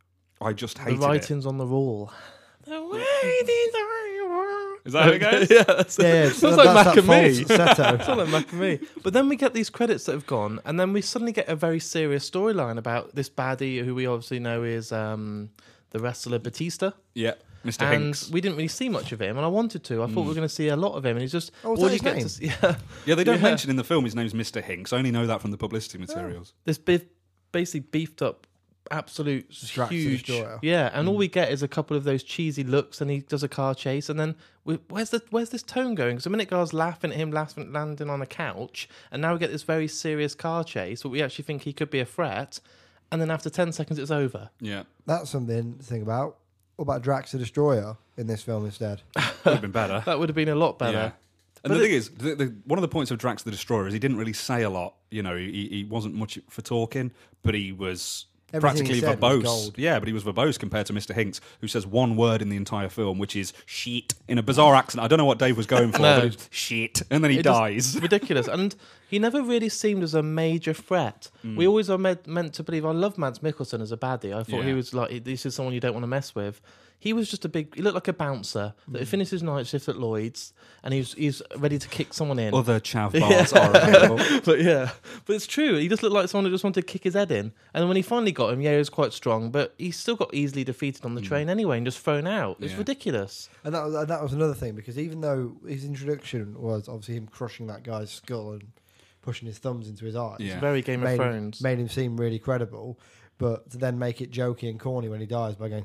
I just The hated it. writing's on the wall. The writing's on the wall. Is that how it goes? yeah, that's Yeah, it. it's, Sounds that's like that Mac and me. falsetto. Sounds like Mac and me. But then we get these credits that have gone, and then we suddenly get a very serious storyline about this baddie who we obviously know is um, the wrestler Batista. Yeah, Mister And Hinks. we didn't really see much of him, and I wanted to. I thought we were going to see a lot of him, and he's just Oh, was all that you his get to see. Yeah, Yeah, they don't Yeah. mention in the film his name's Mister Hinks. I only know that from the publicity materials. this big, basically beefed up, absolute Drax the huge. Destroyer. Yeah, and all we get is a couple of those cheesy looks, and he does a car chase, and then we, where's the where's this tone going? Because a minute guy's laughing at him, laughing, landing on a couch, and now we get this very serious car chase, but we actually think he could be a threat, and then after ten seconds, it's over. Yeah, That's something to think about. What about Drax the Destroyer in this film instead? would have been better. That would have been a lot better. Yeah. And But the it- thing is, the, the, one of the points of Drax the Destroyer is he didn't really say a lot. You know, he, he wasn't much for talking, but he was Everything he practically said was verbose. gold. Yeah, but he was verbose compared to Mister Hinks, who says one word in the entire film, which is shit, in a bizarre accent. I don't know what Dave was going for, No. but it's shit, and then he It just- dies. Ridiculous. And he never really seemed as a major threat. Mm. We always are med- meant to believe. I love Mads Mikkelsen as a baddie. I thought he Yeah. was like, this is someone you don't want to mess with. He was just a big. He looked like a bouncer that Mm. finished his night shift at Lloyd's, and he was he's ready to kick someone in. Other chav bars are available. But yeah, but it's true. He just looked like someone who just wanted to kick his head in. And then when he finally got him, yeah, he was quite strong, but he still got easily defeated on the train anyway and just thrown out. It's Mm. Yeah. ridiculous. And that was and that was another thing, because even though his introduction was obviously him crushing that guy's skull and pushing his thumbs into his eyes, Yeah. It's very Game of made, Thrones. made him seem really credible, but to then make it jokey and corny when he dies by going,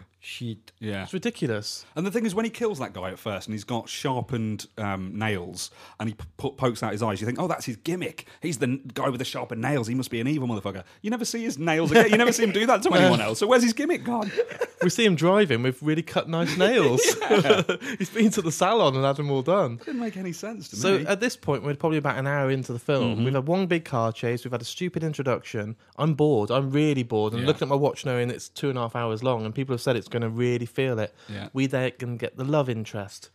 shit. Yeah. It's ridiculous. And the thing is, when he kills that guy at first, and he's got sharpened um, nails, and he p- p- pokes out his eyes, you think, oh, that's his gimmick. He's the n- guy with the sharpened nails. He must be an evil motherfucker. You never see his nails again. You never see him do that to anyone else. So where's his gimmick gone? We see him driving with really cut nice nails. He's been to the salon and had them all done. Didn't make any sense to So me. at this point, we're probably about an hour into the film. Mm-hmm. We've had one big car chase. We've had a stupid introduction. I'm bored. I'm really bored. And Yeah. looking at my watch knowing it's two and a half hours long, and people have said it's going to really feel it. Yeah. We then can get the love interest.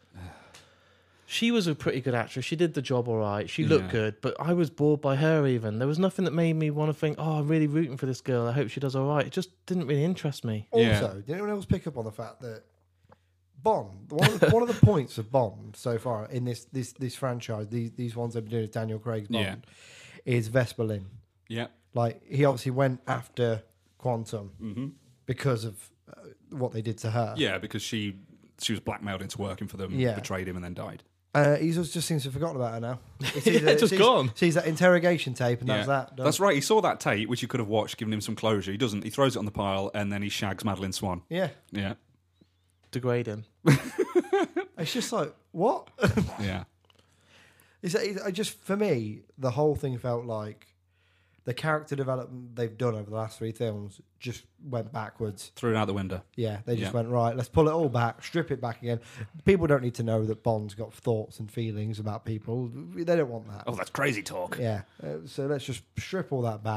She was a pretty good actress. She did the job all right. She looked Yeah. good, but I was bored by her even. There was nothing that made me want to think, oh, I'm really rooting for this girl. I hope she does all right. It just didn't really interest me. Yeah. Also, did anyone else pick up on the fact that Bond, one of the, one of the points of Bond so far in this this this franchise, these these ones they've been doing with Daniel Craig's Bond, Yeah. is Vesper Lynd. Yeah. Like, he obviously went after Quantum hmm because of uh, what they did to her. Yeah, because she she was blackmailed into working for them, Yeah. betrayed him, and then died. Uh, he just, just seems to have forgotten about her now. He sees Yeah, a- just sees- gone. Sees that interrogation tape, and Yeah. that's that. done. That's right. He saw that tape, which he could have watched, given him some closure. He doesn't. He throws it on the pile, and then he shags Madeline Swan. Yeah. Yeah. Degrading. It's just like, what? Yeah. It's, it's, I just, for me, the whole thing felt like the character development they've done over the last three films just went backwards. Threw it out the window. Yeah, they just Yeah. went, right, let's pull it all back, strip it back again. People don't need to know that Bond's got thoughts and feelings about people. They don't want that. Oh, that's crazy talk. Yeah, uh, so let's just strip all that back.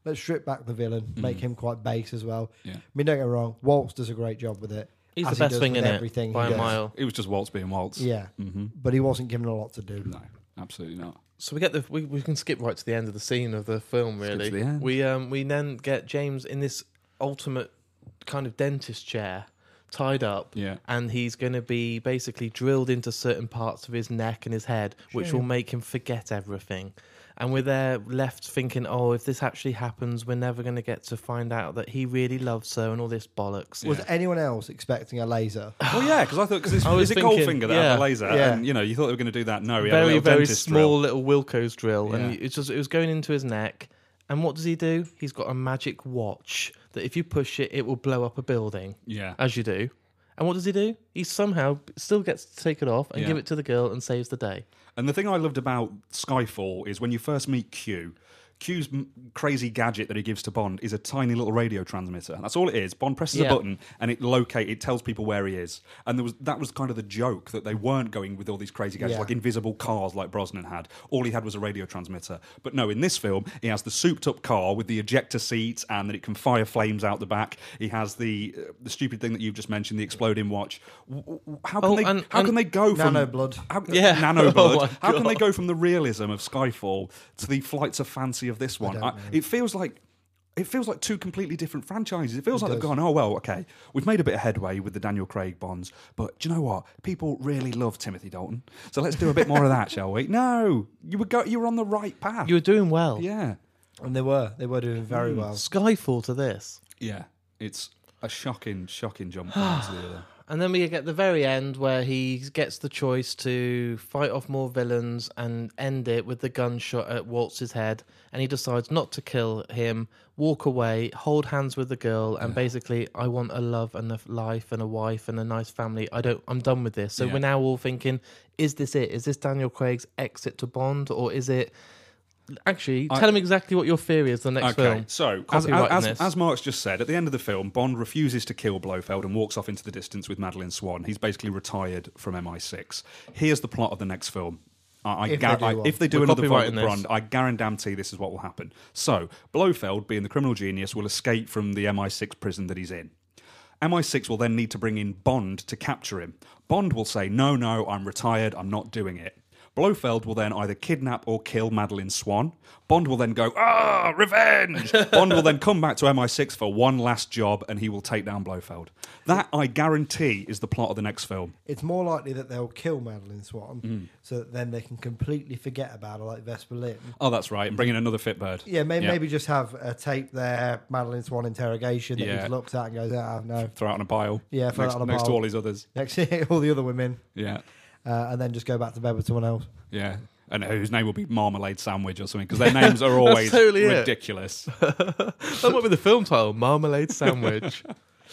let's strip back the villain, make him quite base as well. Yeah. I mean, don't get me wrong, Waltz does a great job with it. He's as the he best does thing with in it everything by he a does. mile. It was just Waltz being Waltz. Yeah, hmm but he wasn't given a lot to do. No, absolutely not. So we get the we, we can skip right to the end of the scene of the film. Skip to Really, the end. we um we then get James in this ultimate kind of dentist chair, tied up, Yeah. and he's going to be basically drilled into certain parts of his neck and his head, which will make him forget everything. And we're there left thinking, oh, if this actually happens, we're never going to get to find out that he really loves her and all this bollocks. Was Yeah. anyone else expecting a laser? Well, yeah, because I thought because it's, I was it's a thinking, Goldfinger that yeah. had the laser, Yeah. and you know you thought they were going to do that. No, he had a Very, little very dentist small drill. little Wilco's drill, and Yeah. it's just it was going into his neck. And what does he do? He's got a magic watch that if you push it, it will blow up a building, Yeah, as you do. And what does he do? He somehow still gets to take it off and Yeah. give it to the girl and saves the day. and the thing I loved about Skyfall is when you first meet Q. Q's m- crazy gadget that he gives to Bond is a tiny little radio transmitter. That's all it is. Bond presses Yeah. a button and it locate. It tells people where he is. And there was that was kind of the joke that they weren't going with all these crazy gadgets Yeah. like invisible cars like Brosnan had. All he had was a radio transmitter. But no, in this film he has the souped-up car with the ejector seats and that it can fire flames out the back. He has the uh, the stupid thing that you've just mentioned, the exploding watch. W- w- How can Oh, they? and- how and can they go from Nano blood. How, Yeah. nano Oh blood? my how can they God. go from the realism of Skyfall to the flights of fancy of this one? don't I know. it feels like it feels like two completely different franchises. It feels It like does. they've gone, oh well, okay, we've made a bit of headway with the Daniel Craig Bonds, but do you know what? People really love Timothy Dalton, so let's do a bit more of that, shall we? No, you were go, you were on the right path. You were doing well. yeah, And they were. They were doing very well. Skyfall to this. yeah. It's a shocking, shocking jump from one to the other. And then we get the very end where he gets the choice to fight off more villains and end it with the gunshot at Waltz's head. And he decides not to kill him, walk away, hold hands with the girl, and basically, I want a love and a life and a wife and a nice family. I don't. I'm done with this. So Yeah. we're now all thinking, is this it? Is this Daniel Craig's exit to Bond, or is it? Actually, I- tell him exactly what your theory is. The next Okay, film. so as, Copywriting as, this. as Mark's just said, at the end of the film, Bond refuses to kill Blofeld and walks off into the distance with Madeline Swan. He's basically retired from M I six. Here's the plot of the next film. I, I If gar- they do I- one. if they do We're another Vault copywriting of this. Bond, I guarantee this is what will happen. So, Blofeld, being the criminal genius, will escape from the M I six prison that he's in. M I six will then need to bring in Bond to capture him. Bond will say, no, no, I'm retired, I'm not doing it. Blofeld will then either kidnap or kill Madeline Swan. Bond will then go, ah, revenge! Bond will then come back to M I six for one last job and he will take down Blofeld. That, I guarantee, is the plot of the next film. It's more likely that they'll kill Madeline Swan, Mm. so that then they can completely forget about her, like Vesper Lynn. Oh, that's right, and bring in another Fitbird. Yeah, maybe, Yeah. maybe just have a tape there, Madeline Swan interrogation that Yeah. he's looked at and goes, ah, no. Throw it on a pile. Yeah, throw it next, on a next to pile. all his others. Next to all the other women, Yeah, uh, and then just go back to bed with someone else. yeah. And whose name will be Marmalade Sandwich or something, because their names are always totally it. ridiculous. That might be the film title, Marmalade Sandwich.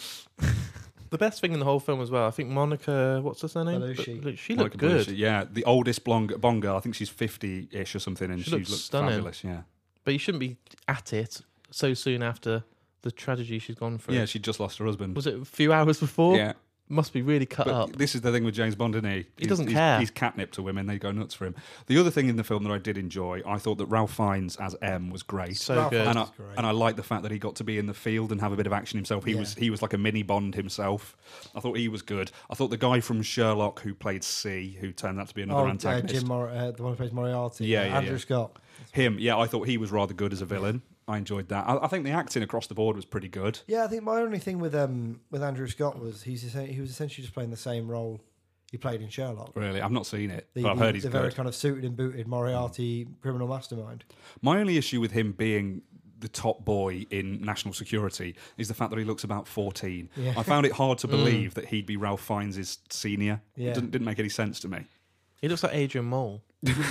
The best thing in the whole film as well, I think Monica, what's her surname? Belushi. But She Monica looked good. Bellucci, yeah, the oldest blonde, Bond girl. I think she's fifty-ish or something, and She she, looks looks stunning. fabulous. Yeah, But you shouldn't be at it so soon after the tragedy she's gone through. yeah, she just lost her husband. Was it a few hours before? Yeah, Must be really cut but up. this is the thing with James Bond, isn't he? He He's- doesn't he's, care. He's catnip to women; they go nuts for him. The other thing in the film that I did enjoy, I thought that Ralph Fiennes as M was great. So Ralph good. Fiennes and I, is great. and I like the fact that he got to be in the field and have a bit of action himself. He Yeah. was he was like a mini Bond himself. I thought he was good. I thought the guy from Sherlock who played C, who turned out to be another Oh, uh, antagonist, Jim Mor- uh, the one who plays Moriarty. Yeah, uh, yeah, Andrew yeah. Scott. him, yeah, I thought he was rather good as a villain. I enjoyed that. I, I think the acting across the board was pretty good. Yeah, I think my only thing with um with Andrew Scott was he's essen- he was essentially just playing the same role he played in Sherlock. Really, I've not seen it, The, but I've the- heard he's the good. very kind of suited and booted Moriarty criminal mastermind. My only issue with him being the top boy in national security is the fact that he looks about fourteen. Yeah. I found it hard to believe that he'd be Ralph Fiennes' senior. Yeah. It didn't, didn't make any sense to me. He looks like Adrian Mole.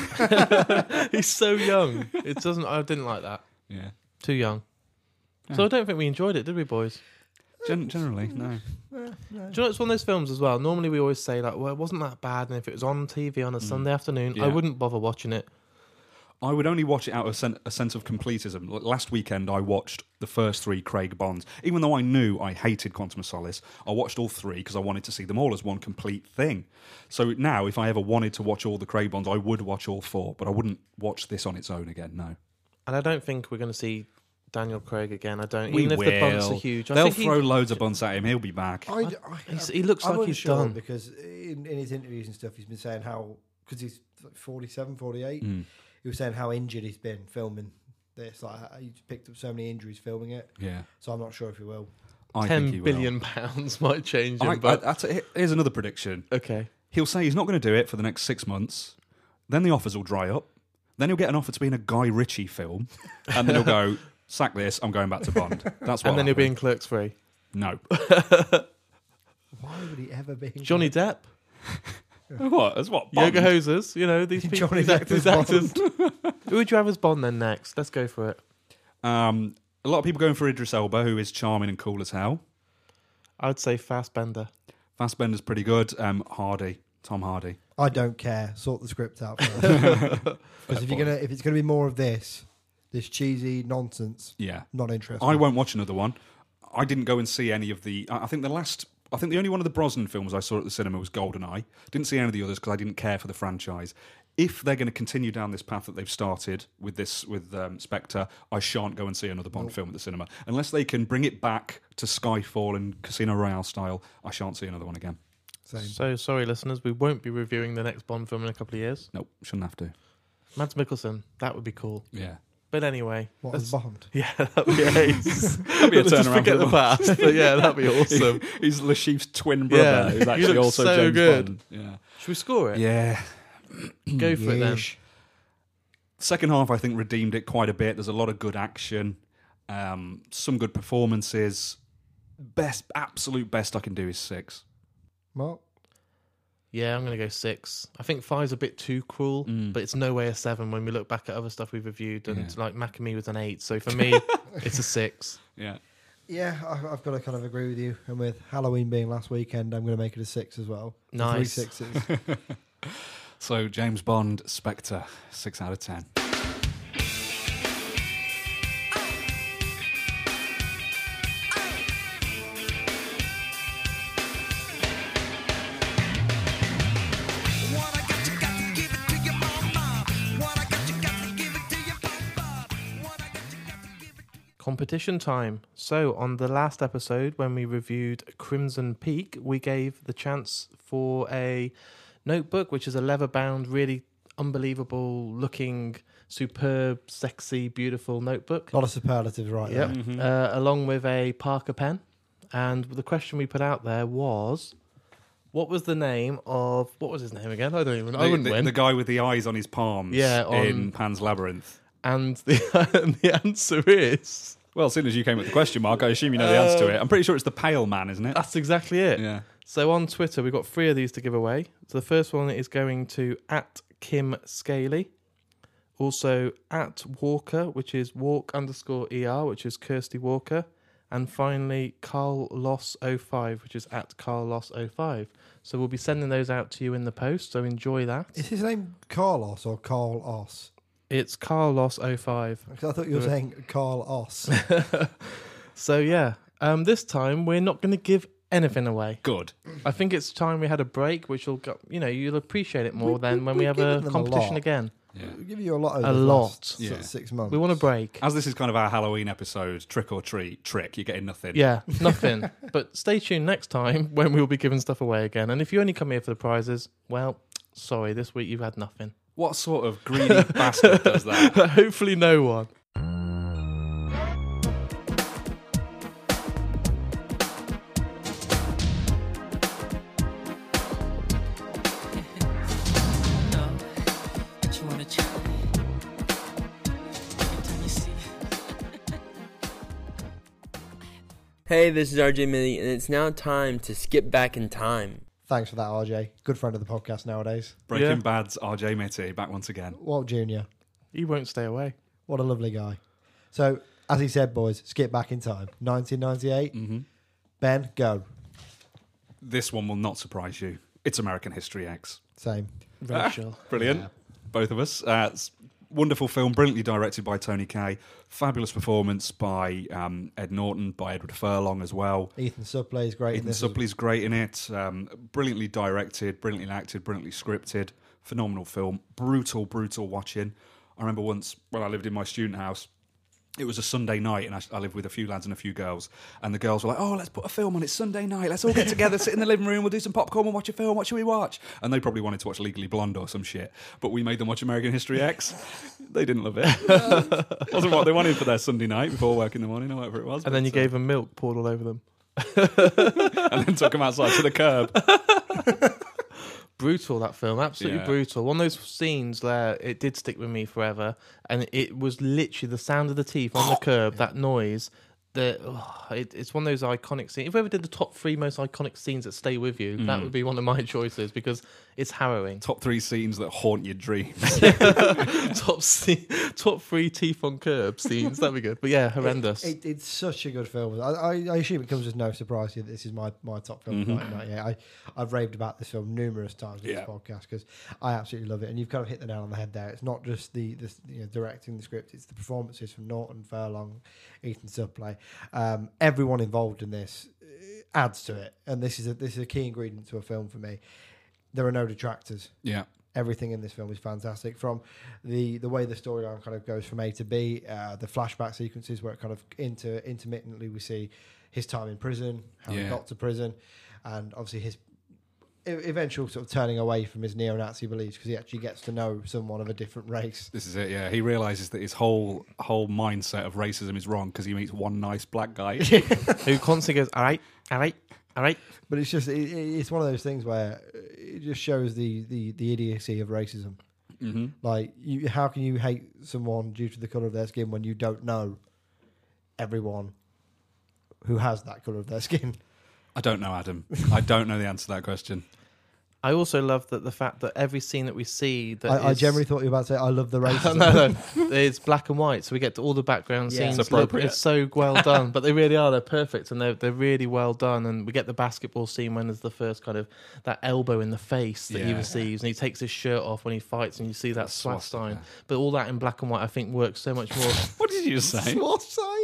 He's so young. It doesn't. I didn't like that. Yeah. Too young. So I don't think we enjoyed it, did we, boys? Gen- generally, no. Do you know it's one of those films as well? Normally we always say like, well, it wasn't that bad, and if it was on T V on a Sunday afternoon, I Yeah. wouldn't bother watching it. I would only watch it out of a, sen- a sense of completism. L- Last weekend, I watched the first three Craig Bonds. Even though I knew I hated Quantum of Solace, I watched all three because I wanted to see them all as one complete thing. So now, if I ever wanted to watch all the Craig Bonds, I would watch all four, but I wouldn't watch this on its own again, no. And I don't think we're going to see Daniel Craig again. I don't. We Even if will. the bunts are huge, I They'll think he- throw loads of bunts at him. He'll be back. I, I, He's- he looks I'm like he's unsure done. because in, in his interviews and stuff, he's been saying how because he's like forty-seven, forty-eight. Mm. He was saying how injured he's been filming this. Like he's picked up so many injuries filming it. Yeah. So I'm not sure if he will. I think ten he will. billion pounds might change him. I, I, but that's a, here's another prediction. okay, He'll say he's not going to do it for the next six months. Then the offers will dry up. Then he'll get an offer to be in a Guy Ritchie film. And then he'll go, sack this, I'm going back to Bond. That's what and then he'll be in Clerks three. No. Why would he ever be? in- Johnny Depp, What? As what? Bond? Yoga Hosers. You know these people. Johnny These Depp actors. as actors. Who would you have as Bond then next? Let's go for it. Um, a lot of people going for Idris Elba, who is charming and cool as hell. I would say Fassbender. Fassbender's pretty good. Um, Hardy. Tom Hardy. I don't care. Sort the script out. Because if you're gonna, if it's gonna be more of this, this cheesy nonsense, Yeah. not interested. I won't watch another one. I didn't go and see any of the... I I think the last... I think the only one of the Brosnan films I saw at the cinema was GoldenEye. Didn't see any of the others because I didn't care for the franchise. If they're going to continue down this path that they've started with this with um, Spectre, I shan't go and see another Bond film at the cinema. Unless they can bring it back to Skyfall and Casino Royale style, I shan't see another one again. Same. So sorry, listeners, we won't be reviewing the next Bond film in a couple of years. Nope, shouldn't have to. Mads Mikkelsen, that would be cool. Yeah. But anyway, What let's- is Bond? yeah, that'd be ace. That'd be a Let's just turnaround forget for the the past. But yeah, that'd be awesome. He's Lashif's twin brother, Yeah. who's He actually looks also so James good. Bond. Yeah. Should we score it? Yeah. Go for it then. Yeesh. Second half, I think, redeemed it quite a bit. There's a lot of good action, um, some good performances. Best, absolute best I can do is six. Mark? Yeah, I'm going to go six. I think five's a bit too cruel, Mm. but it's no way a seven when we look back at other stuff we've reviewed. And Yeah. like Macamee was an eight. So for me, it's a six. Yeah. Yeah, I, I've got to kind of agree with you. And with Halloween being last weekend, I'm going to make it a six as well. So Nice. Three sixes. So James Bond, Spectre, six out of ten. What I got, you got to give it to your mama. What I got, you got to give it to your papa. What I got, you got to give it to your... Competition time. So on the last episode, when we reviewed Crimson Peak, we gave the chance for a notebook, which is a leather-bound, really unbelievable looking, superb, sexy, beautiful notebook. A lot of superlatives right Yep. there. Uh, along with a Parker pen. And the question we put out there was, what was the name of, what was his name again? I don't even, I The, wouldn't the, win. the guy with the eyes on his palms Yeah, on- in Pan's Labyrinth. And the, and the answer is, Well, as soon as you came with the question mark, I assume you know the answer to it. I'm pretty sure it's the Pale Man, isn't it? that's exactly it. Yeah. So on Twitter, we've got three of these to give away. So the first one is going to at Kim Scaly. Also at Walker, which is walk underscore er, which is Kirsty Walker. And finally, Carl Loss oh five, which is at Carl Loss oh five. So we'll be sending those out to you in the post, so enjoy that. Is his name Carlos or Carl Oss? It's Carl Loss oh five. Because I thought you were saying Carl Oss. So yeah, um, this time we're not going to give anything away. Good. I think it's time we had a break, which will go, you know, you'll appreciate it more We- than we- when we we've have a given them a competition lot. again. Yeah. We give you a lot over A the lot. last sort of Yeah. six months. We want a break. As this is kind of our Halloween episode, trick or treat, trick, you're getting nothing. Yeah, nothing. But stay tuned next time when we'll be giving stuff away again. And if you only come here for the prizes, well, sorry, this week you've had nothing. What sort of greedy bastard does that? Hopefully no one. No, but you wanna try. Every time you see. Hey, this is R J Millie, and it's now time to skip back in time. Thanks for that, R J. Good friend of the podcast nowadays. Breaking Yeah. Bad's R J Mitty back once again. Walt Junior He won't stay away. What a lovely guy. So, as he said, boys, skip back in time. nineteen ninety-eight. Mm-hmm. Ben, go. This one will not surprise you. It's American History X. Same. Rachel. Brilliant. Yeah. Both of us. Uh, it's wonderful film, brilliantly directed by Tony Kaye. Fabulous performance by um, Ed Norton, by Edward Furlong as well. Ethan Suplee is great in Ethan this. as- Supplee's great in it. Um, brilliantly directed, brilliantly acted, brilliantly scripted. Phenomenal film. Brutal, brutal watching. I remember once when I lived in my student house, it was a Sunday night, and I, I lived with a few lads and a few girls, and the girls were like, "Oh, let's put a film on. It's Sunday night. Let's all get together, sit in the living room. We'll do some popcorn and watch a film. What should we watch?" And they probably wanted to watch Legally Blonde or some shit, but we made them watch American History X. They didn't love it. Wasn't what they wanted for their Sunday night before work in the morning or whatever it was. And then you but, uh, gave them milk poured all over them. and then took them outside to the curb. Brutal, that film, absolutely Yeah. brutal. One of those scenes where it did stick with me forever, and it was literally the sound of the teeth on the curb, that noise. The oh, it, it's one of those iconic scenes. If we ever did the top three most iconic scenes that stay with you, that would be one of my choices because it's harrowing. Top three scenes that haunt your dreams. top scene, top three teeth on curb scenes. That'd be good. But yeah, horrendous. It, it's such a good film. I, I, I assume it comes as no surprise to you that this is my, my top film of nineteen ninety-eight. I, I've raved about this film numerous times in Yeah. this podcast because I absolutely love it. And you've kind of hit the nail on the head there. It's not just the, the you know, directing the script, it's the performances from Norton, Furlong, Ethan Suplee. Um, everyone involved in this adds to it. And this is a, this is a key ingredient to a film for me. There are no detractors. Yeah. Everything in this film is fantastic, from the the way the storyline kind of goes from A to B, uh, the flashback sequences where it kind of inter intermittently we see his time in prison, how Yeah. he got to prison, and obviously his e- eventual sort of turning away from his neo-Nazi beliefs because he actually gets to know someone of a different race. This is it, yeah. He realises that his whole whole mindset of racism is wrong because he meets one nice black guy. Who constantly goes, all right, all right, all right. But it's just it, it's one of those things where it just shows the the, the idiocy of racism. Mm-hmm. Like, you, how can you hate someone due to the colour of their skin when you don't know everyone who has that colour of their skin? I don't know, Adam. I don't know the answer to that question. I also love that the fact that every scene that we see that I, I is- generally thought you were about to say, I love the racism. no, no, it's black and white, so we get to all the background Yeah. scenes. It's Look, appropriate. it's so well done, but they really are. They're perfect, and they're they're really well done. And we get the basketball scene when there's the first kind of that elbow in the face that he Yeah. receives, and he takes his shirt off when he fights, and you see that That swat swastika. sign. But all that in black and white, I think, works so much more. What did you say? What sign?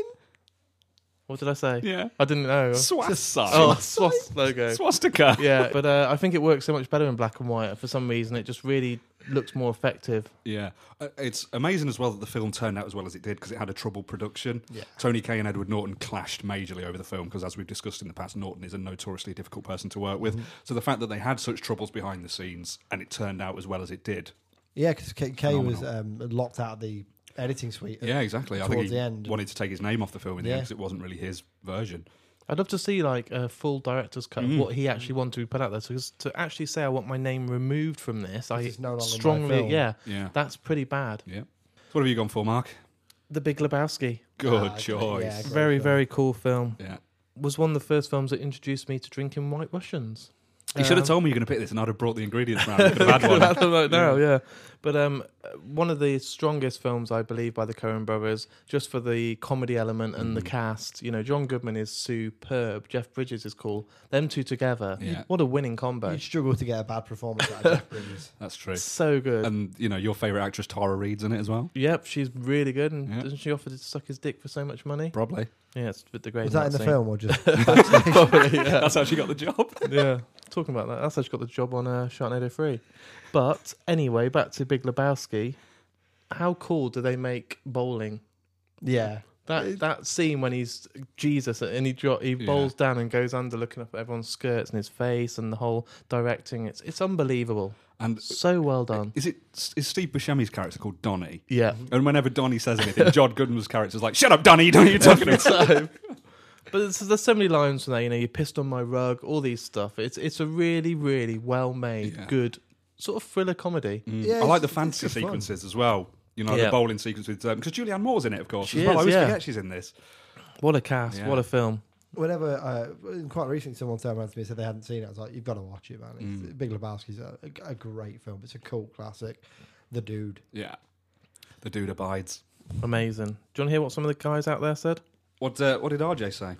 What did I say? Yeah. I didn't know. Swastika. Oh, swast logo. Swastika. Yeah, but uh, I think it works so much better in black and white. For some reason, it just really looks more effective. Yeah. Uh, It's amazing as well that the film turned out as well as it did because it had a troubled production. Yeah. Tony Kaye and Edward Norton clashed majorly over the film because, as we've discussed in the past, Norton is a notoriously difficult person to work with. So the fact that they had such troubles behind the scenes and it turned out as well as it did. Yeah, because Kay, Kay was Phenomenal. um, locked out of the editing suite. Yeah, exactly. I think Towards he the end. wanted to take his name off the film in the Yeah. end because it wasn't really his version. I'd love to see like a full director's cut Mm. of what he actually wanted to be put out there. So 'cause to actually say I want my name removed from this, I it's no longer my strongly, film. yeah, Yeah. that's pretty bad. Yeah. So what have you gone for, Mark? The Big Lebowski, Good Ah, choice. yeah, great very film. very cool film. Yeah. Was one of the first films that introduced me to drinking White Russians. You should have Um, told me you were going to pick this and I'd have brought the ingredients round. I could have had one. I don't know now, yeah. But um, one of the strongest films, I believe, by the Coen brothers, just for the comedy element and the cast. You know, John Goodman is superb. Jeff Bridges is cool. Them two together, Yeah. what a winning combo. You'd struggle to get a bad performance out of Jeff Bridges. That's true. So good. And, you know, your favourite actress, Tara Reid's in it as well? Yep, she's really good. And Yeah. doesn't she offer to suck his dick for so much money? Probably. Yeah, it's a bit degrading. Was that in the scene. film or just Probably, yeah. That's how she got the job. yeah. Talking about that, that's how she got the job on uh, Sharknado three. But anyway, back to Big Lebowski. How cool do they make bowling? yeah? That that scene when he's Jesus and he dro- he Yeah. bowls down and goes under, looking up at everyone's skirts and his face and the whole directing. It's it's unbelievable. And So well done. is it is Steve Buscemi's character called Donnie? Yeah. And whenever Donnie says anything, John Goodman's character's like, "Shut up, Donnie! Don't you talking about?" So, but it's, there's so many lines from there. You know, you pissed on my rug. All these stuff. It's it's a really really well made, Yeah. good sort of thriller comedy. Yeah, I like the it's- fantasy it's good fun. sequences as well. You know, Yeah. the bowling sequence with because Julianne Moore's in it, of course. She as well. is, I always yeah. forget she's in this. What a cast! Yeah. What a film! Whenever, uh, quite recently, someone turned around to me and said they hadn't seen it. I was like, "You've got to watch it, man! It's, Mm. Big Lebowski's a, a, a great film. It's a cult classic. The Dude. Yeah, the dude abides. Amazing. Do you want to hear what some of the guys out there said? What uh, What did R J say?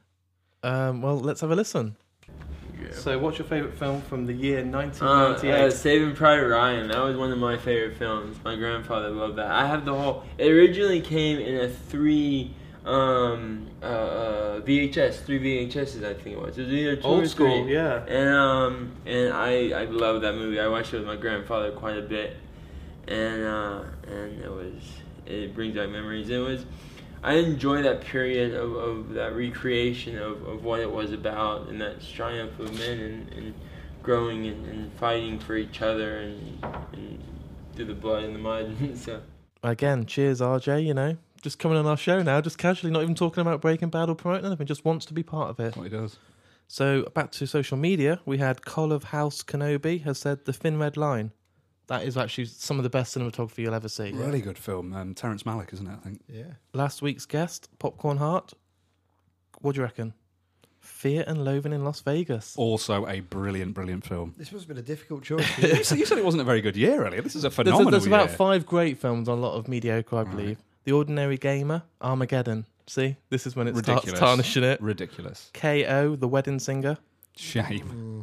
Um, well, let's have a listen. So, what's your favourite film from the year nineteen Uh, ninety-eight? uh, Saving Private Ryan. That was one of my favorite films. My grandfather loved that. I have the whole. It originally came in a three um, uh, uh, V H S, three V H S's. I think it was. It was either two or Old school, three. yeah. And um, and I I love that movie. I watched it with my grandfather quite a bit, and uh, and it was it brings back memories. It was I enjoy that period of, of that recreation of, of what it was about and that triumph of men and, and growing and, and fighting for each other and, and through the blood and the mud. So Again, cheers, R J. You know, just coming on our show now, just casually, not even talking about Breaking Bad or promoting anything, just wants to be part of it. That's what he does. So back to social media, we had Col of House Kenobi has said the Thin Red Line. That is actually some of the best cinematography you'll ever see. Really good film. Um, Terrence Malick, isn't it? I think. Yeah. Last week's guest, Popcorn Heart. What do you reckon? Fear and Loathing in Las Vegas. Also a brilliant, brilliant film. This must have been a difficult choice. you said you said it wasn't a very good year earlier. This is a There's, phenomenal there's about year. five great films on a lot of mediocre, I Right. believe. The Ordinary Gamer, Armageddon. See, this is when it starts Ridiculous. tarnishing it. Ridiculous. K O, The Wedding Singer. Shame.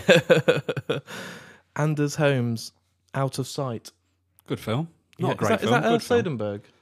Anders Holmes, Out of Sight. Good film. Not Yeah, a great is that, film. Is that uh, good film.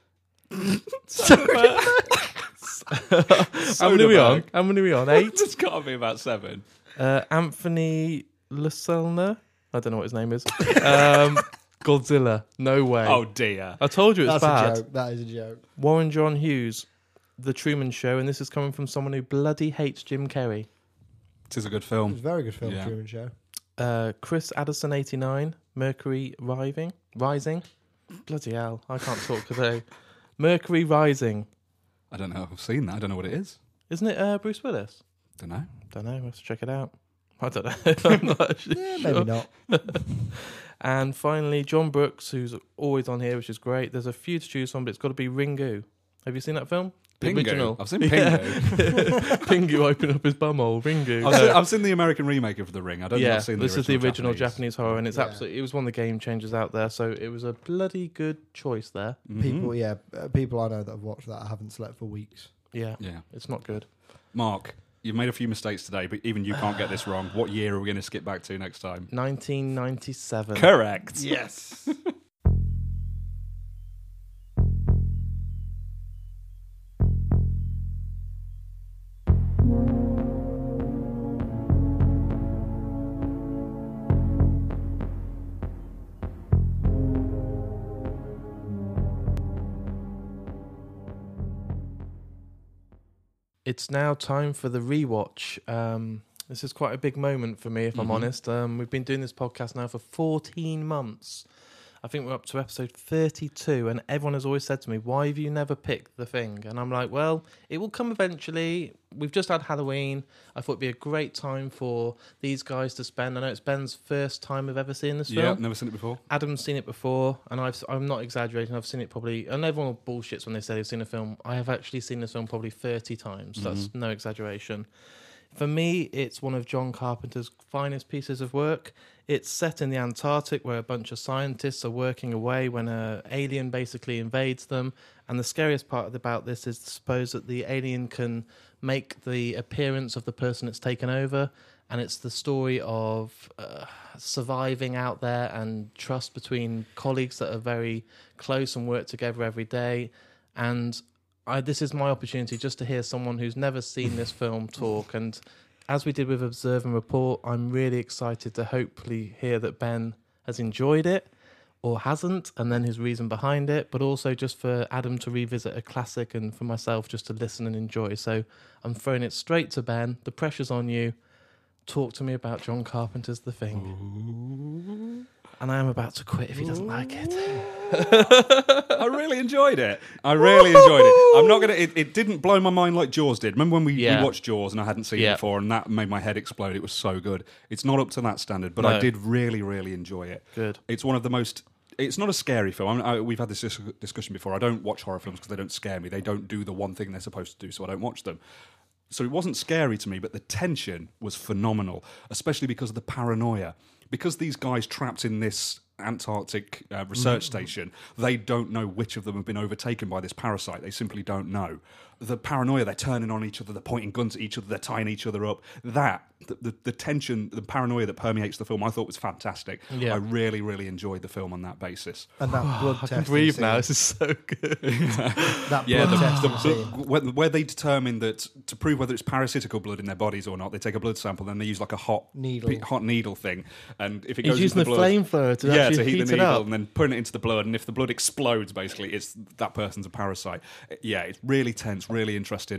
Soderbergh? How many are we on? How many are we on? Eight? It's got to be about seven. Uh, Anthony Laselner. I don't know what his name is. Um, Godzilla. No way. Oh dear. I told you it's That's a bad. joke. That is a joke. Warren John Hughes, The Truman Show, and this is coming from someone who bloody hates Jim Carrey. It is a good It was film. a very good film, Yeah. Truman Show. Uh, Chris Addison, eighty-nine, Mercury Rising. Rising? Bloody hell, I can't talk today. Mercury Rising. I don't know. I've seen that. I don't know what it is. Isn't it uh, Bruce Willis? Don't know. Don't know, let's check it out. I don't know. I'm not actually Yeah, sure. maybe not. And finally, John Brooks, who's always on here, which is great. There's a few to choose from, but it's got to be Ringu. Have you seen that film? The Pingu. original. I've seen Pingu. Pingu open up his bumhole. Ringu. I've, seen, I've seen the American remake of The Ring. I don't think yeah, I've seen the this is original the original Japanese. Japanese, horror, and it's Yeah. absolutely. It was one of the game changers out there, so it was a bloody good choice there. Mhm. People, yeah, uh, people I know that have watched that haven't slept for weeks. Yeah, Yeah. it's not good. Mark, you've made a few mistakes today, but even you can't get this wrong. What year are we going to skip back to next time? nineteen ninety-seven. Correct. Yes. It's now time for the rewatch. Um, this is quite a big moment for me, if I'm Mhm. honest. Um, we've been doing this podcast now for fourteen months. I think we're up to episode thirty-two, and everyone has always said to me, why have you never picked The Thing? And I'm like, well, it will come eventually. We've just had Halloween. I thought it'd be a great time for these guys to spend. I know it's Ben's first time of ever seeing this Yeah, film. never seen it before. Adam's seen it before, and I've, I'm not exaggerating. I've seen it probably, and everyone bullshits when they say they've seen a film. I have actually seen this film probably thirty times. That's no exaggeration. For me, it's one of John Carpenter's finest pieces of work. It's set in the Antarctic, where a bunch of scientists are working away when an alien basically invades them. And the scariest part about this is to suppose that the alien can make the appearance of the person it's taken over. And it's the story of uh, surviving out there and trust between colleagues that are very close and work together every day. And I, this is my opportunity just to hear someone who's never seen this film talk. And as we did with Observe and Report, I'm really excited to hopefully hear that Ben has enjoyed it or hasn't, and then his reason behind it, but also just for Adam to revisit a classic and for myself just to listen and enjoy. So I'm throwing it straight to Ben. The pressure's on you. Talk to me about John Carpenter's The Thing. And I am about to quit if he doesn't like it. I really enjoyed it. I really enjoyed it. I'm not gonna. It, it didn't blow my mind like Jaws did. Remember when we, Yeah. we watched Jaws and I hadn't seen Yeah. it before, and that made my head explode. It was so good. It's not up to that standard, but No. I did really, really enjoy it. Good. It's one of the most. It's not a scary film. I, I, we've had this dis- discussion before. I don't watch horror films because they don't scare me. They don't do the one thing they're supposed to do, so I don't watch them. So it wasn't scary to me, but the tension was phenomenal, especially because of the paranoia. Because these guys trapped in this Antarctic uh, research station, they don't know which of them have been overtaken by this parasite. They simply don't know. The paranoia, they're turning on each other, they're pointing guns at each other, they're tying each other up. That, the, the, the tension, the paranoia that permeates the film, I thought was fantastic. Yeah. I really, really enjoyed the film on that basis. And that blood I testing can breathe scene, now. This is so good. That Yeah, blood the, testing the, scene. where, where they determine that to prove whether it's parasitical blood in their bodies or not, they take a blood sample and they use like a hot Needle. hot needle thing, and if it He's goes using into the blood, flamethrower to yeah, Yeah, you to heat heat the it needle up. and then putting it into the blood. And if the blood explodes, basically, it's that person's a parasite. Yeah, it's really tense, really interesting.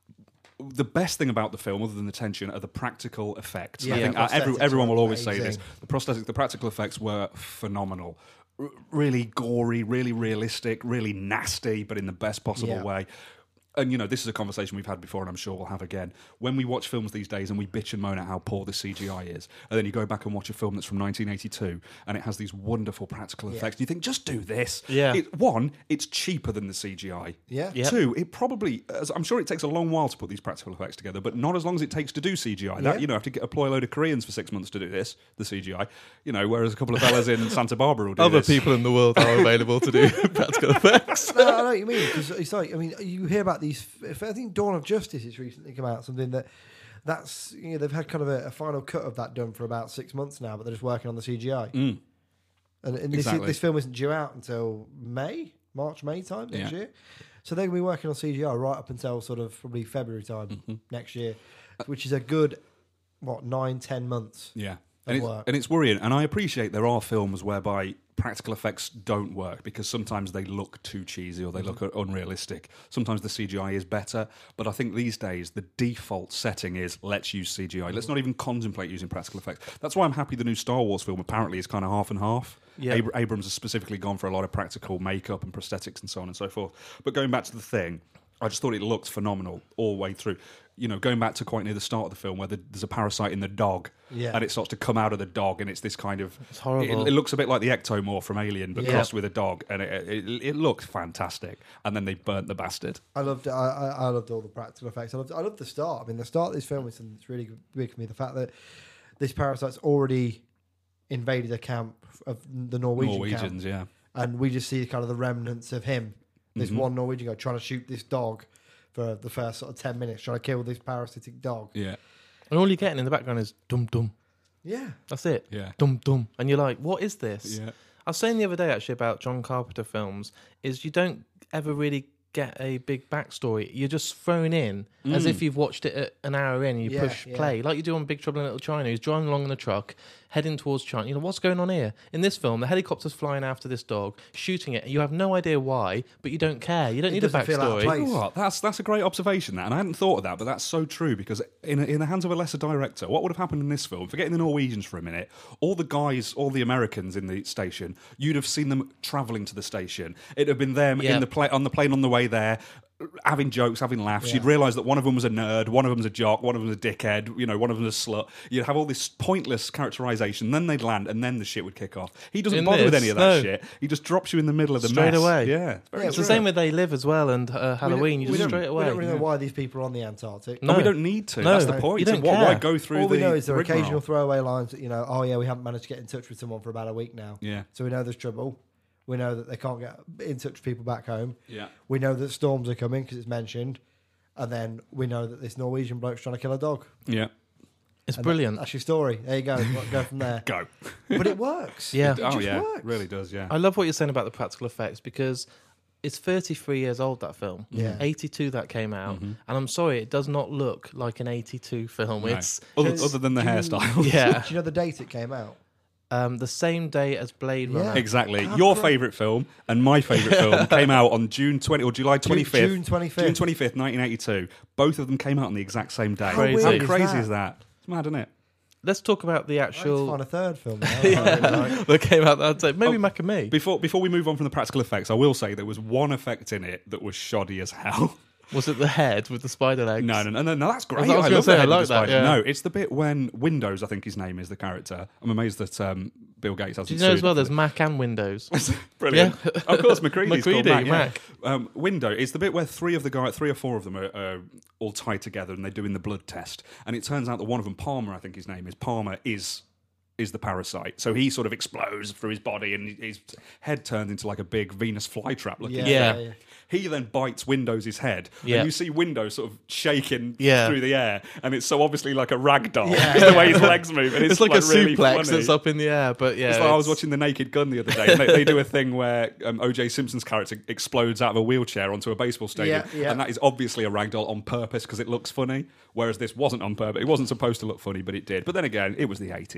The best thing about the film, other than the tension, are the practical effects. And Yeah, I think the uh, every, prosthetics everyone were will always say this. amazing. The prosthetics, the practical effects were phenomenal. R- really gory, really realistic, really nasty, but in the best possible Yeah. way. And, you know, this is a conversation we've had before and I'm sure we'll have again. When we watch films these days and we bitch and moan at how poor the C G I is, and then you go back and watch a film that's from nineteen eighty-two and it has these wonderful practical effects, and you think, just do this. Yeah. It, one, it's cheaper than the C G I. Yeah. Yep. Two, it probably, as I'm sure it takes a long while to put these practical effects together, but not as long as it takes to do C G I. That, Yeah. you know, have to get, employ a load of Koreans for six months to do this, the C G I, you know, whereas a couple of fellas in Santa Barbara will do Other this. people in the world are available to do practical effects. No, I know what you mean. Because it's like, I mean, you hear about these. If I think Dawn of Justice has recently come out, something that that's you know they've had kind of a, a final cut of that done for about six months now, but they're just working on the C G I. Mm. And, and this, Exactly. this film isn't due out until May, March, May time next Yeah. year. So they're going to be working on C G I right up until sort of probably February time Mm-hmm. next year, which is a good what nine, ten months. Yeah. of And it's, work. and it's worrying. And I appreciate there are films whereby practical effects don't work because sometimes they look too cheesy or they look unrealistic. Sometimes the C G I is better. But I think these days the default setting is let's use C G I. Let's not even contemplate using practical effects. That's why I'm happy the new Star Wars film apparently is kind of half and half. Yeah. Abr- Abrams has specifically gone for a lot of practical makeup and prosthetics and so on and so forth. But going back to the thing, I just thought it looked phenomenal all the way through. You know, going back to quite near the start of the film where the, there's a parasite in the dog, Yeah. and it starts to come out of the dog, and it's this kind of It's horrible. It, it looks a bit like the ectomorph from Alien, but Yeah. crossed with a dog, and it, it, it looked fantastic. And then they burnt the bastard. I loved I, I, I loved all the practical effects. I loved I loved the start. I mean, the start of this film is something that's really big for me. The fact that this parasite's already invaded a camp of the Norwegian Norwegians, camp, yeah. and we just see kind of the remnants of him. This Mhm. one Norwegian guy trying to shoot this dog for the first sort of ten minutes, trying to kill this parasitic dog. Yeah, And all you're getting in the background is dum dum. Yeah, That's it. yeah, Dum dum. And you're like, what is this? yeah. I was saying the other day actually about John Carpenter films is you don't ever really get a big backstory. You're just thrown in as Mm. if you've watched it at an hour in and you Yeah, push yeah. play like you do on Big Trouble in Little China. He's driving along in a truck, heading towards China. You know, what's going on here? In this film, the helicopter's flying after this dog, shooting it. You have no idea why, but you don't care. You don't It need a doesn't feel out of backstory. place. You know what? That's that's a great observation, that, and I hadn't thought of that, but that's so true because in in the hands of a lesser director, what would have happened in this film? Forgetting the Norwegians for a minute, all the guys, all the Americans in the station, you'd have seen them travelling to the station. It'd have been them Yeah. in the pla- on the plane on the way there. Having jokes, having laughs. Yeah. You'd realise that one of them was a nerd, one of them was a jock, one of them was a dickhead, you know, one of them was a slut. You'd have all this pointless characterisation, then they'd land, and then the shit would kick off. He doesn't In bother with this, any of that no. shit. He just drops you in the middle of the Straight mess. away. Yeah, it's very Yeah, It's true. the same with They Live as well and uh, Halloween. We You don't- just we straight don't- away. We don't really know why these people are on the Antarctic. No. And we don't need to. No. That's the No. point. You don't Why- Why care. go through All we the know is there are rigmarole? occasional throwaway lines that, you know, oh yeah, we haven't managed to get in touch with someone for about a week now. Yeah, So we know there's trouble. We know that they can't get in touch with people back home. yeah. We know that storms are coming because it's mentioned. And then we know that this Norwegian bloke's trying to kill a dog. Yeah. It's And brilliant. That, that's your story. There you go. Go from there. Go. But it works. Yeah. It oh, just yeah. works. Really does, yeah. I love what you're saying about the practical effects because it's thirty-three years old, that film. Yeah. eighty-two that came out. And I'm sorry, it does not look like an eighty-two film. No. It's other, Because- other than the do you- hairstyle. yeah, Do you know the date it came out? um, the same day as Blade Yeah. Runner. Exactly. How Your cra- favourite film and my favourite film came out on June twentieth or July twenty-fifth. June twenty-fifth. June twenty-fifth, nineteen eighty-two. Both of them came out on the exact same day. Crazy. How weird is crazy that? is that? It's mad, isn't it? Let's talk about the I need to actual find a third film now. Like, that came out that day. Maybe Oh, Mac and Me. Before before we move on from the practical effects, I will say there was one effect in it that was shoddy as hell. Was it the head with the spider legs? No, no, no, no, no, that's great. I was gonna love say, the I head with like the that, spider. yeah. No, it's the bit when Windows, I think his name is the character. I'm amazed that um, Bill Gates hasn't Did you know as sued well him there's for Mac and Windows? this. Brilliant. Of course, McCready's called McCready, Mac. yeah. Mac. Um, Window is the bit where three of the guys, three or four of them are, are all tied together and they're doing the blood test. And it turns out that one of them, Palmer, I think his name is, Palmer is is the parasite. So he sort of explodes through his body and his head turns into like a big Venus flytrap looking yeah, thing. Yeah. yeah. He then bites Windows' head, Yeah. and you see Windows sort of shaking Yeah. through the air, and it's so obviously like a rag doll. Yeah. It's the way his legs move, and it's, It's like, a really suplex funny. that's up in the air, but yeah. It's like I was it's- watching The Naked Gun the other day. And they, they do a thing where um, O J Simpson's character explodes out of a wheelchair onto a baseball stadium, Yeah, yeah. and that is obviously a ragdoll on purpose because it looks funny. Whereas this wasn't on purpose. It wasn't supposed to look funny, but it did. But then again, it was the eighties. It's just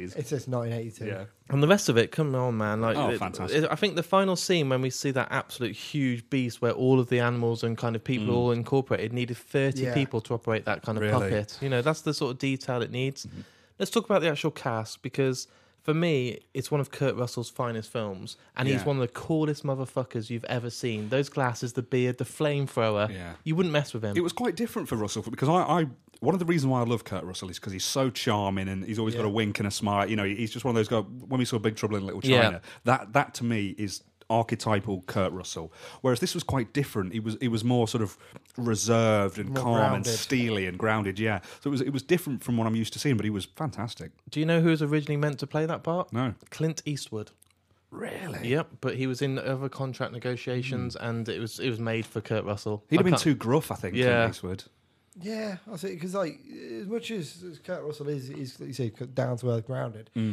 nineteen eighty-two. Yeah. And the rest of it, come on, man! Like, Oh, it- fantastic. it- I think the final scene when we see that absolute huge beast, where all of the animals and kind of people Mm. are all incorporated, needed thirty Yeah. people to operate that kind of Really? puppet. You know, that's the sort of detail it needs. Mm-hmm. Let's talk about the actual cast, because for me, it's one of Kurt Russell's finest films, and he's Yeah. one of the coolest motherfuckers you've ever seen. Those glasses, the beard, the flamethrower. Yeah. You wouldn't mess with him. It was quite different for Russell because I, I one of the reasons why I love Kurt Russell is because he's so charming and he's always got Yeah. a wink and a smile. You know, he's just one of those guys. When we saw Big Trouble in Little Yeah. China, that that to me is archetypal Kurt Russell. Whereas this was quite different. He was he was more sort of reserved and More calm grounded. and steely and grounded. Yeah, so it was it was different from what I'm used to seeing. But he was fantastic. Do you know who was originally meant to play that part? No, Clint Eastwood. really. Yep, but he was in other contract negotiations, and it was it was made for Kurt Russell. He'd I have been can't- too gruff, I think. Yeah. Clint Eastwood. Yeah, I see. Because like, as much as, as Kurt Russell is, is like you say, down to earth, grounded. Mm.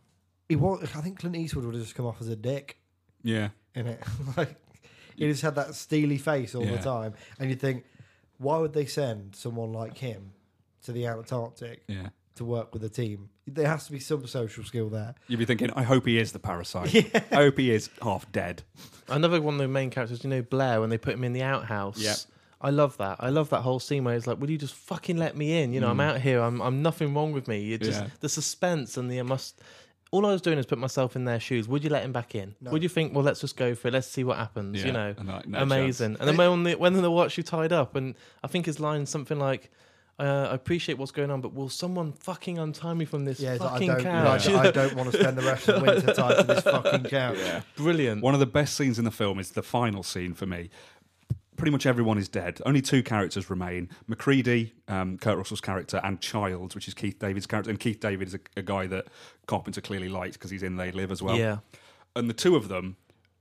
He was. I think Clint Eastwood would have just come off as a dick Yeah. in it. Like, he just had that steely face all Yeah. the time, and you think, why would they send someone like him to the Antarctic Yeah. to work with a team? There has to be some social skill there. You'd be thinking, I hope he is the parasite. I hope he is half dead. Another one of the main characters, you know, Blair, when they put him in the outhouse. Yep. I love that. I love that whole scene where he's like, "Will you just fucking let me in? You know, I'm out here. I'm I'm nothing wrong with me. You just Mm. Yeah. the suspense and the I must." All I was doing is put myself in their shoes. Would you let him back in? No. Would you think, well, let's just go for it. Let's see what happens. Yeah. You know, And like, no amazing. And then when they, when they watch you tied up, and I think his line is something like, uh, "I appreciate what's going on, but will someone fucking untie me from this Yeah, it's like, I fucking don't, couch?" I, I don't want to spend the rest of the winter time to this fucking couch. Brilliant. One of the best scenes in the film is the final scene for me. Pretty much everyone is dead. Only two characters remain. MacReady, um, Kurt Russell's character, and Childs, which is Keith David's character. And Keith David is a, a guy that Carpenter clearly liked because he's in They Live as well. Yeah. And the two of them,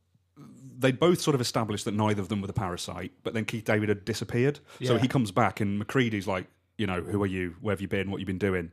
they both sort of established that neither of them were the parasite, but then Keith David had disappeared. So Yeah. he comes back and MacReady's like, you know, who are you? Where have you been? What have you been doing?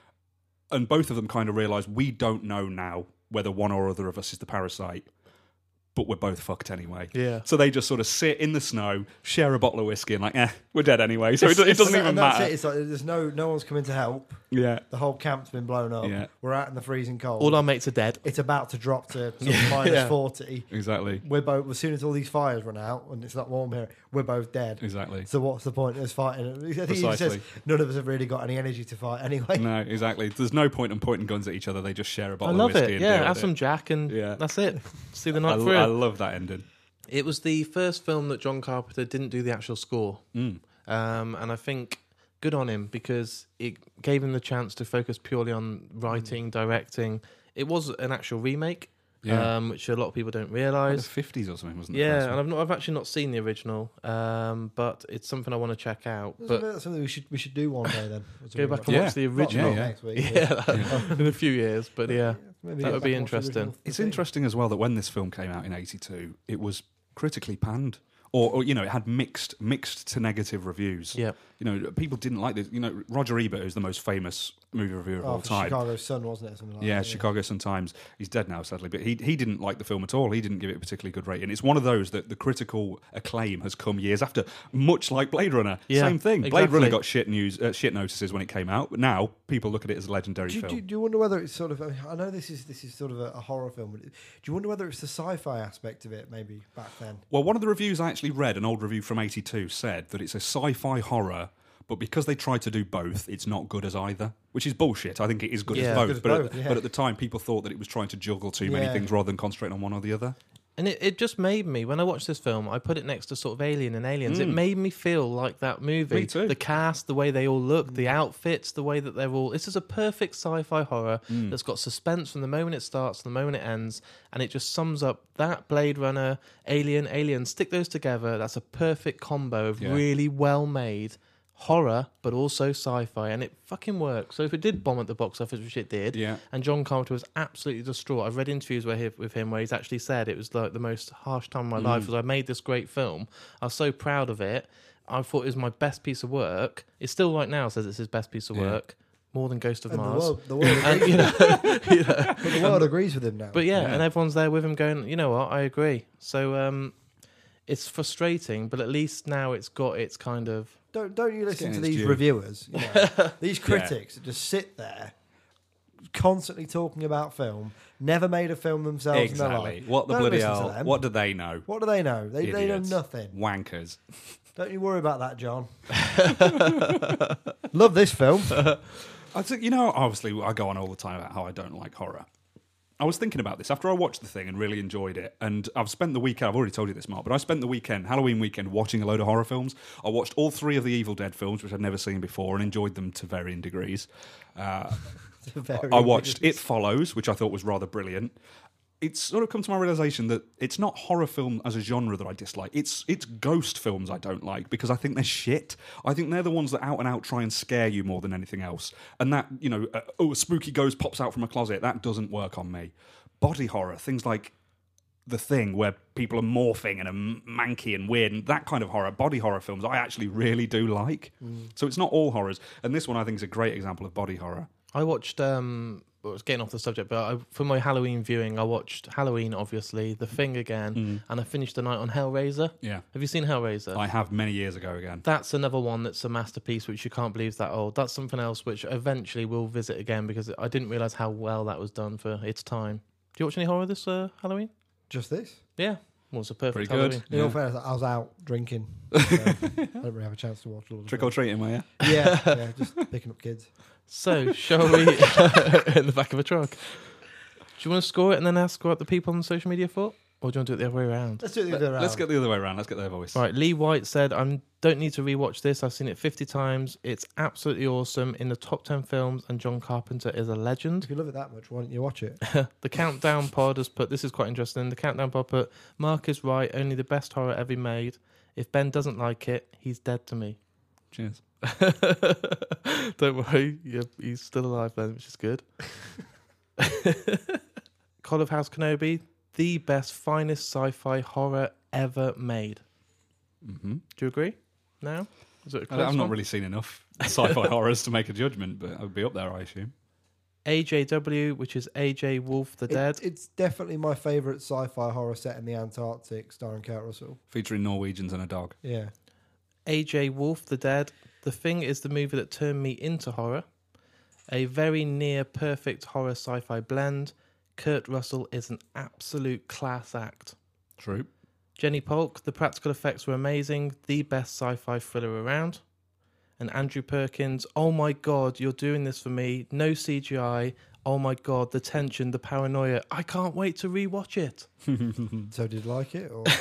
And both of them kind of realise we don't know now whether one or other of us is the parasite, but we're both fucked anyway. Yeah. So they just sort of sit in the snow, share a bottle of whiskey, and like, eh, we're dead anyway. So it, it doesn't even and that's matter. it. It's like there's no no one's coming to help. Yeah, The whole camp's been blown up. Yeah. We're out in the freezing cold. All our mates are dead. it's about to drop to sort of minus Yeah. forty. exactly, We're both as soon as all these fires run out and it's not warm here, we're both dead. exactly. So what's the point of us fighting? I think he Precisely. says none of us have really got any energy to fight anyway. No, exactly. There's no point in pointing guns at each other. They just share a I bottle love of whiskey it. and Yeah, deal have with some it. Jack, and Yeah. that's it. See the I, night l- through. I love that ending. It was the first film that John Carpenter didn't do the actual score. Mm. Um, and I think good on him, because it gave him the chance to focus purely on writing, directing. It was an actual remake, Yeah. um, which a lot of people don't Like the realise. fifties or something, wasn't it? Yeah, and I've not, I've actually not seen the original, um, but it's something I want to check out. Isn't But that something we should we should do one day then? go back and Yeah. watch the Not original. Yeah, yeah. next week. Yeah, in a few years, but yeah. Maybe That get would be back and watch the interesting. original It's thing. interesting as well that when this film came out in eighty-two, it was critically panned. Or, or, you know, it had mixed mixed to negative reviews. Yeah. You know, people didn't like this. You know, Roger Ebert is the most famous movie reviewer of Oh, all for time. Chicago Sun, wasn't it? Something like Yeah, that, Chicago Sun-Times. He's dead now, sadly, but he he didn't like the film at all. He didn't give it a particularly good rating. It's one of those that the critical acclaim has come years after, much like Blade Runner. Yeah, Same thing. Blade exactly. Runner got shit news, uh, shit notices when it came out, but now people look at it as a legendary Do you, film. do, you- do you wonder whether it's sort of? I, mean, I know this is this is sort of a, a horror film, but do you wonder whether it's the sci-fi aspect of it maybe back then? Well, one of the reviews I actually read, an old review from eighty-two, said that it's a sci-fi horror, but because they tried to do both, it's not good as either, which is bullshit. I think it is good Yeah. as both, Good as but, both, at, yeah. but at the time, people thought that it was trying to juggle too many Yeah. things rather than concentrate on one or the other. And it, it just made me, when I watched this film, I put it next to sort of Alien and Aliens. It made me feel like that movie. Me too. The cast, the way they all look, the outfits, the way that they're all. This is a perfect sci-fi horror that's got suspense from the moment it starts to the moment it ends, and it just sums up that Blade Runner, Alien, Alien. Stick those together. That's a perfect combo of Yeah. really well-made horror, but also sci-fi, and it fucking works. So if it did bomb at the box office, which it did, Yeah. and John Carpenter was absolutely distraught. I've read interviews where he, with him where he's actually said it was like the most harsh time of my Mm. life because I made this great film. I was so proud of it. I thought it was my best piece of work. It still right now says it's his best piece of Yeah. work, more than Ghost of And the Mars. world, the world, And agrees, you know, you know, but the world agrees with him now. but yeah, Yeah. and everyone's there with him going, you know what, I agree. So um, it's frustrating, but at least now it's got its kind of. don't don't you listen getting to its these due. reviewers? You know, these critics that just sit there constantly talking about film, never made a film themselves in their Exactly. life. What the Don't bloody listen to hell? them. What do they know? What do they know? They, they know Idiots. nothing. Wankers. Don't you worry about that, John. Love this film. I think, you know, obviously I go on all the time about how I don't like horror. I was thinking about this after I watched the thing and really enjoyed it. And I've spent the weekend, I've already told you this, Mark, but I spent the weekend, Halloween weekend, watching a load of horror films. I watched all three of the Evil Dead films, which I'd never seen before, and enjoyed them to varying degrees. Uh, Very I watched good. It Follows, which I thought was rather brilliant. It's sort of come to my realization that it's not horror film as a genre that I dislike. It's it's ghost films I don't like because I think they're shit. I think they're the ones that out and out try and scare you more than anything else. And that, you know, uh, oh, a spooky ghost pops out from a closet, that doesn't work on me. Body horror, things like The Thing, where people are morphing and are manky and weird, and that kind of horror, body horror films, I actually really do like. Mm. So it's not all horrors. And this one I think is a great example of body horror. I watched, um, well, I was getting off the subject, but I, for my Halloween viewing, I watched Halloween, obviously, The Thing again, Mm. and I finished the night on Hellraiser. Yeah. Have you seen Hellraiser? I have many years ago again. That's another one that's a masterpiece, which you can't believe is that old. That's something else which eventually we'll visit again because I didn't realise how well that was done for its time. Do you watch any horror this uh, Halloween? Just this. Yeah. Well, it's a perfect Pretty good. Halloween. In Yeah. all fairness, I was out drinking. So I didn't really have a chance to watch a lot of Trick or treating, were you? Yeah, yeah, just picking up kids. So, shall we... in the back of a truck. Do you want to score it and then ask what the people on social media thought? Or do you want to do it the other way around? Let's do it the other way around. Let's get the other way around. Let's get their voice. Right, Lee White said, I don't need to rewatch this. I've seen it fifty times. It's absolutely awesome. In the top ten films, and John Carpenter is a legend. If you love it that much, why don't you watch it? The Countdown Pod has put, this is quite interesting. The Countdown Pod put, Mark is right, only the best horror ever made. If Ben doesn't like it, he's dead to me. Cheers. Don't worry, yeah, he's still alive then, which is good. Call of House Kenobi, the best, finest sci-fi horror ever made. Mm-hmm. Do you agree? Now? Is it a I- close I've not one? really seen enough sci-fi horrors to make a judgment, but I would be up there, I assume. A J W, which is A J Wolf the It- Dead. It's definitely my favourite sci-fi horror set in the Antarctic, starring Kurt Russell. Featuring Norwegians and a dog. Yeah. A J Wolf the Dead. The Thing is the movie that turned me into horror. A very near perfect horror sci-fi blend. Kurt Russell is an absolute class act. True. Jenny Polk, the practical effects were amazing. The best sci-fi thriller around. And Andrew Perkins, oh my God, you're doing this for me. No C G I. Oh my God, the tension, the paranoia. I can't wait to rewatch it. So did you like it? Or?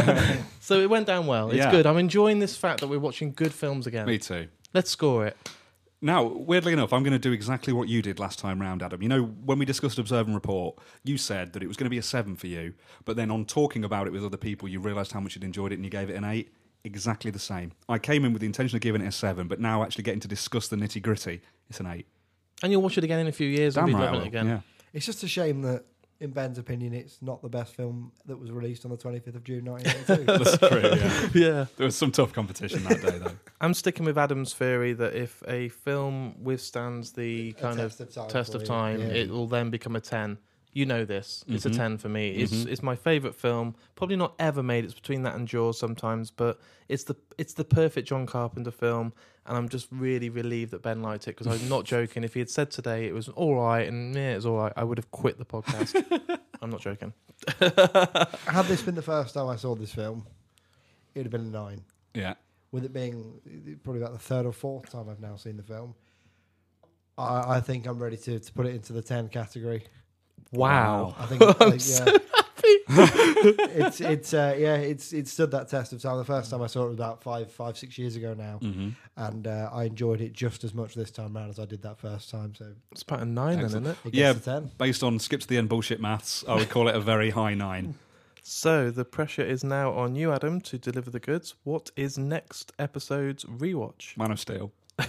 So it went down well. It's Yeah. good. I'm enjoying this fact that we're watching good films again. Me too. Let's score it. Now, weirdly enough, I'm going to do exactly what you did last time round, Adam. You know, when we discussed Observe and Report, you said that it was going to be a seven for you, but then on talking about it with other people, you realised how much you'd enjoyed it and you gave it an eight. Exactly the same. I came in with the intention of giving it a seven, but now actually getting to discuss the nitty gritty, it's an eight. And you'll watch it again in a few years Damn and be right, I loving will. it again. Yeah. It's just a shame that, in Ben's opinion, it's not the best film that was released on the twenty-fifth of June nineteen eighty-two. That's true, yeah. Yeah. There was some tough competition that day, though. I'm sticking with Adam's theory that if a film withstands the A kind of test of time test for of you, time, yeah. it will then become a ten. You know this. It's a Mhm. ten for me. It's Mhm. it's my favourite film. Probably not ever made. It's between that and Jaws sometimes, but it's the it's the perfect John Carpenter film, and I'm just really relieved that Ben liked it because I'm not joking. If he had said today it was all right and yeah, it's all right, I would have quit the podcast. I'm not joking. Had this been the first time I saw this film, it would have been a nine. Yeah. With it being probably about the third or fourth time I've now seen the film, I, I think I'm ready to, to put it into the ten category. Wow. I think, I I'm think so yeah. it's it's uh, yeah, it's it stood that test of time. The first time I saw it was about five five six years ago now, Mm-hmm. and uh, I enjoyed it just as much this time round as I did that first time. So It's about a nine then, Excellent. isn't it? it Yeah. gets a ten. Based on skip to the end bullshit maths, I would call it a very high nine. So the pressure is now on you, Adam, to deliver the goods. What is next episode's rewatch? Man of Steel.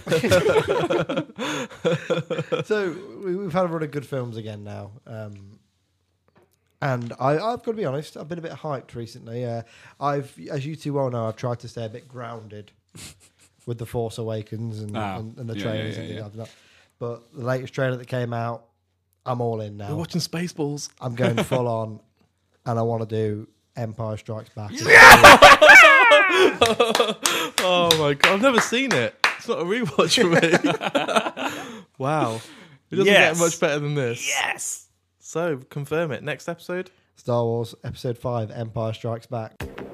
So we, we've had a run of good films again now, um, and I, I've got to be honest, I've been a bit hyped recently. Uh, I've, as you two well know, I've tried to stay a bit grounded with the Force Awakens and, Ah, and, and the yeah, trailers yeah, and yeah, things like that. But the latest trailer that came out, I'm all in now. We're watching Spaceballs. I'm going full on, and I want to do Empire Strikes Back. Oh my god, I've never seen it. It's not a rewatch for me. Wow. It doesn't Yes. get much better than this. Yes. So, confirm it. Next episode? Star Wars Episode Five: Empire Strikes Back.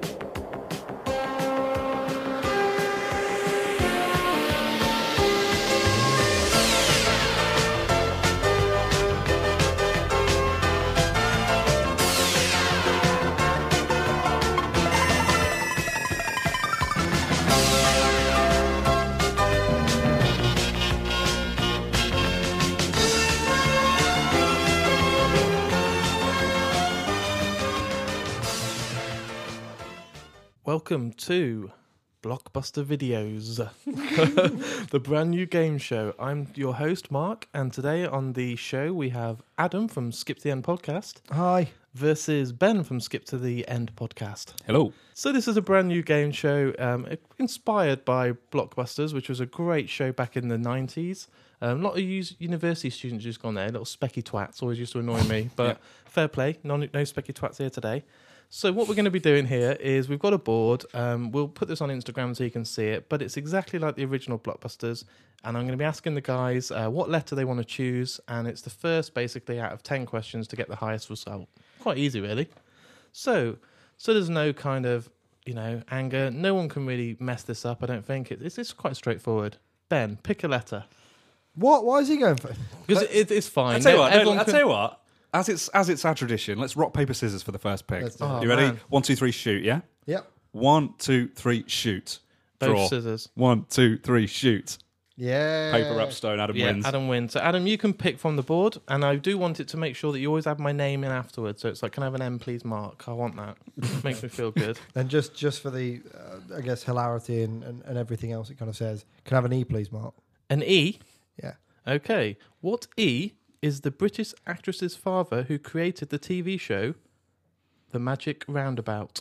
Welcome to Blockbuster Videos, the brand new game show. I'm your host, Mark, and today on the show we have Adam from Skip to the End podcast Hi. versus Ben from Skip to the End podcast. Hello. So this is a brand new game show um, inspired by Blockbusters, which was a great show back in the nineties. Um, a lot of us- university students just gone there, little specky twats, always used to annoy me, but fair play, no, no specky twats here today. So what we're going to be doing here is we've got a board. Um, we'll put this on Instagram so you can see it, but it's exactly like the original Blockbusters. And I'm going to be asking the guys uh, what letter they want to choose, and it's the first, basically, out of ten questions to get the highest result. Quite easy, really. So, so there's no kind of, you know, anger. No one can really mess this up. I don't think it, it's, it's quite straightforward. Ben, pick a letter What? Why is he going for? because it, it's fine. I'll tell you what. Everyone I'll can- tell you what. As it's as it's our tradition, let's rock paper scissors for the first pick. Let's do it. Oh, you ready? man. One, two, three, shoot. Yeah. Yep. One, two, three, shoot. Both Draw. scissors. One, two, three, shoot. Yeah. Paper up stone. Adam Yeah, wins. Adam wins. So Adam, you can pick from the board, and I do want it to make sure that you always have my name in afterwards. So it's like, can I have an M, please, Mark? I want that. Makes me feel good. And just just for the, uh, I guess, hilarity and, and, and everything else it kind of says, can I have an E, please, Mark? An E. Yeah. Okay. What E is the British actress's father who created the T V show The Magic Roundabout?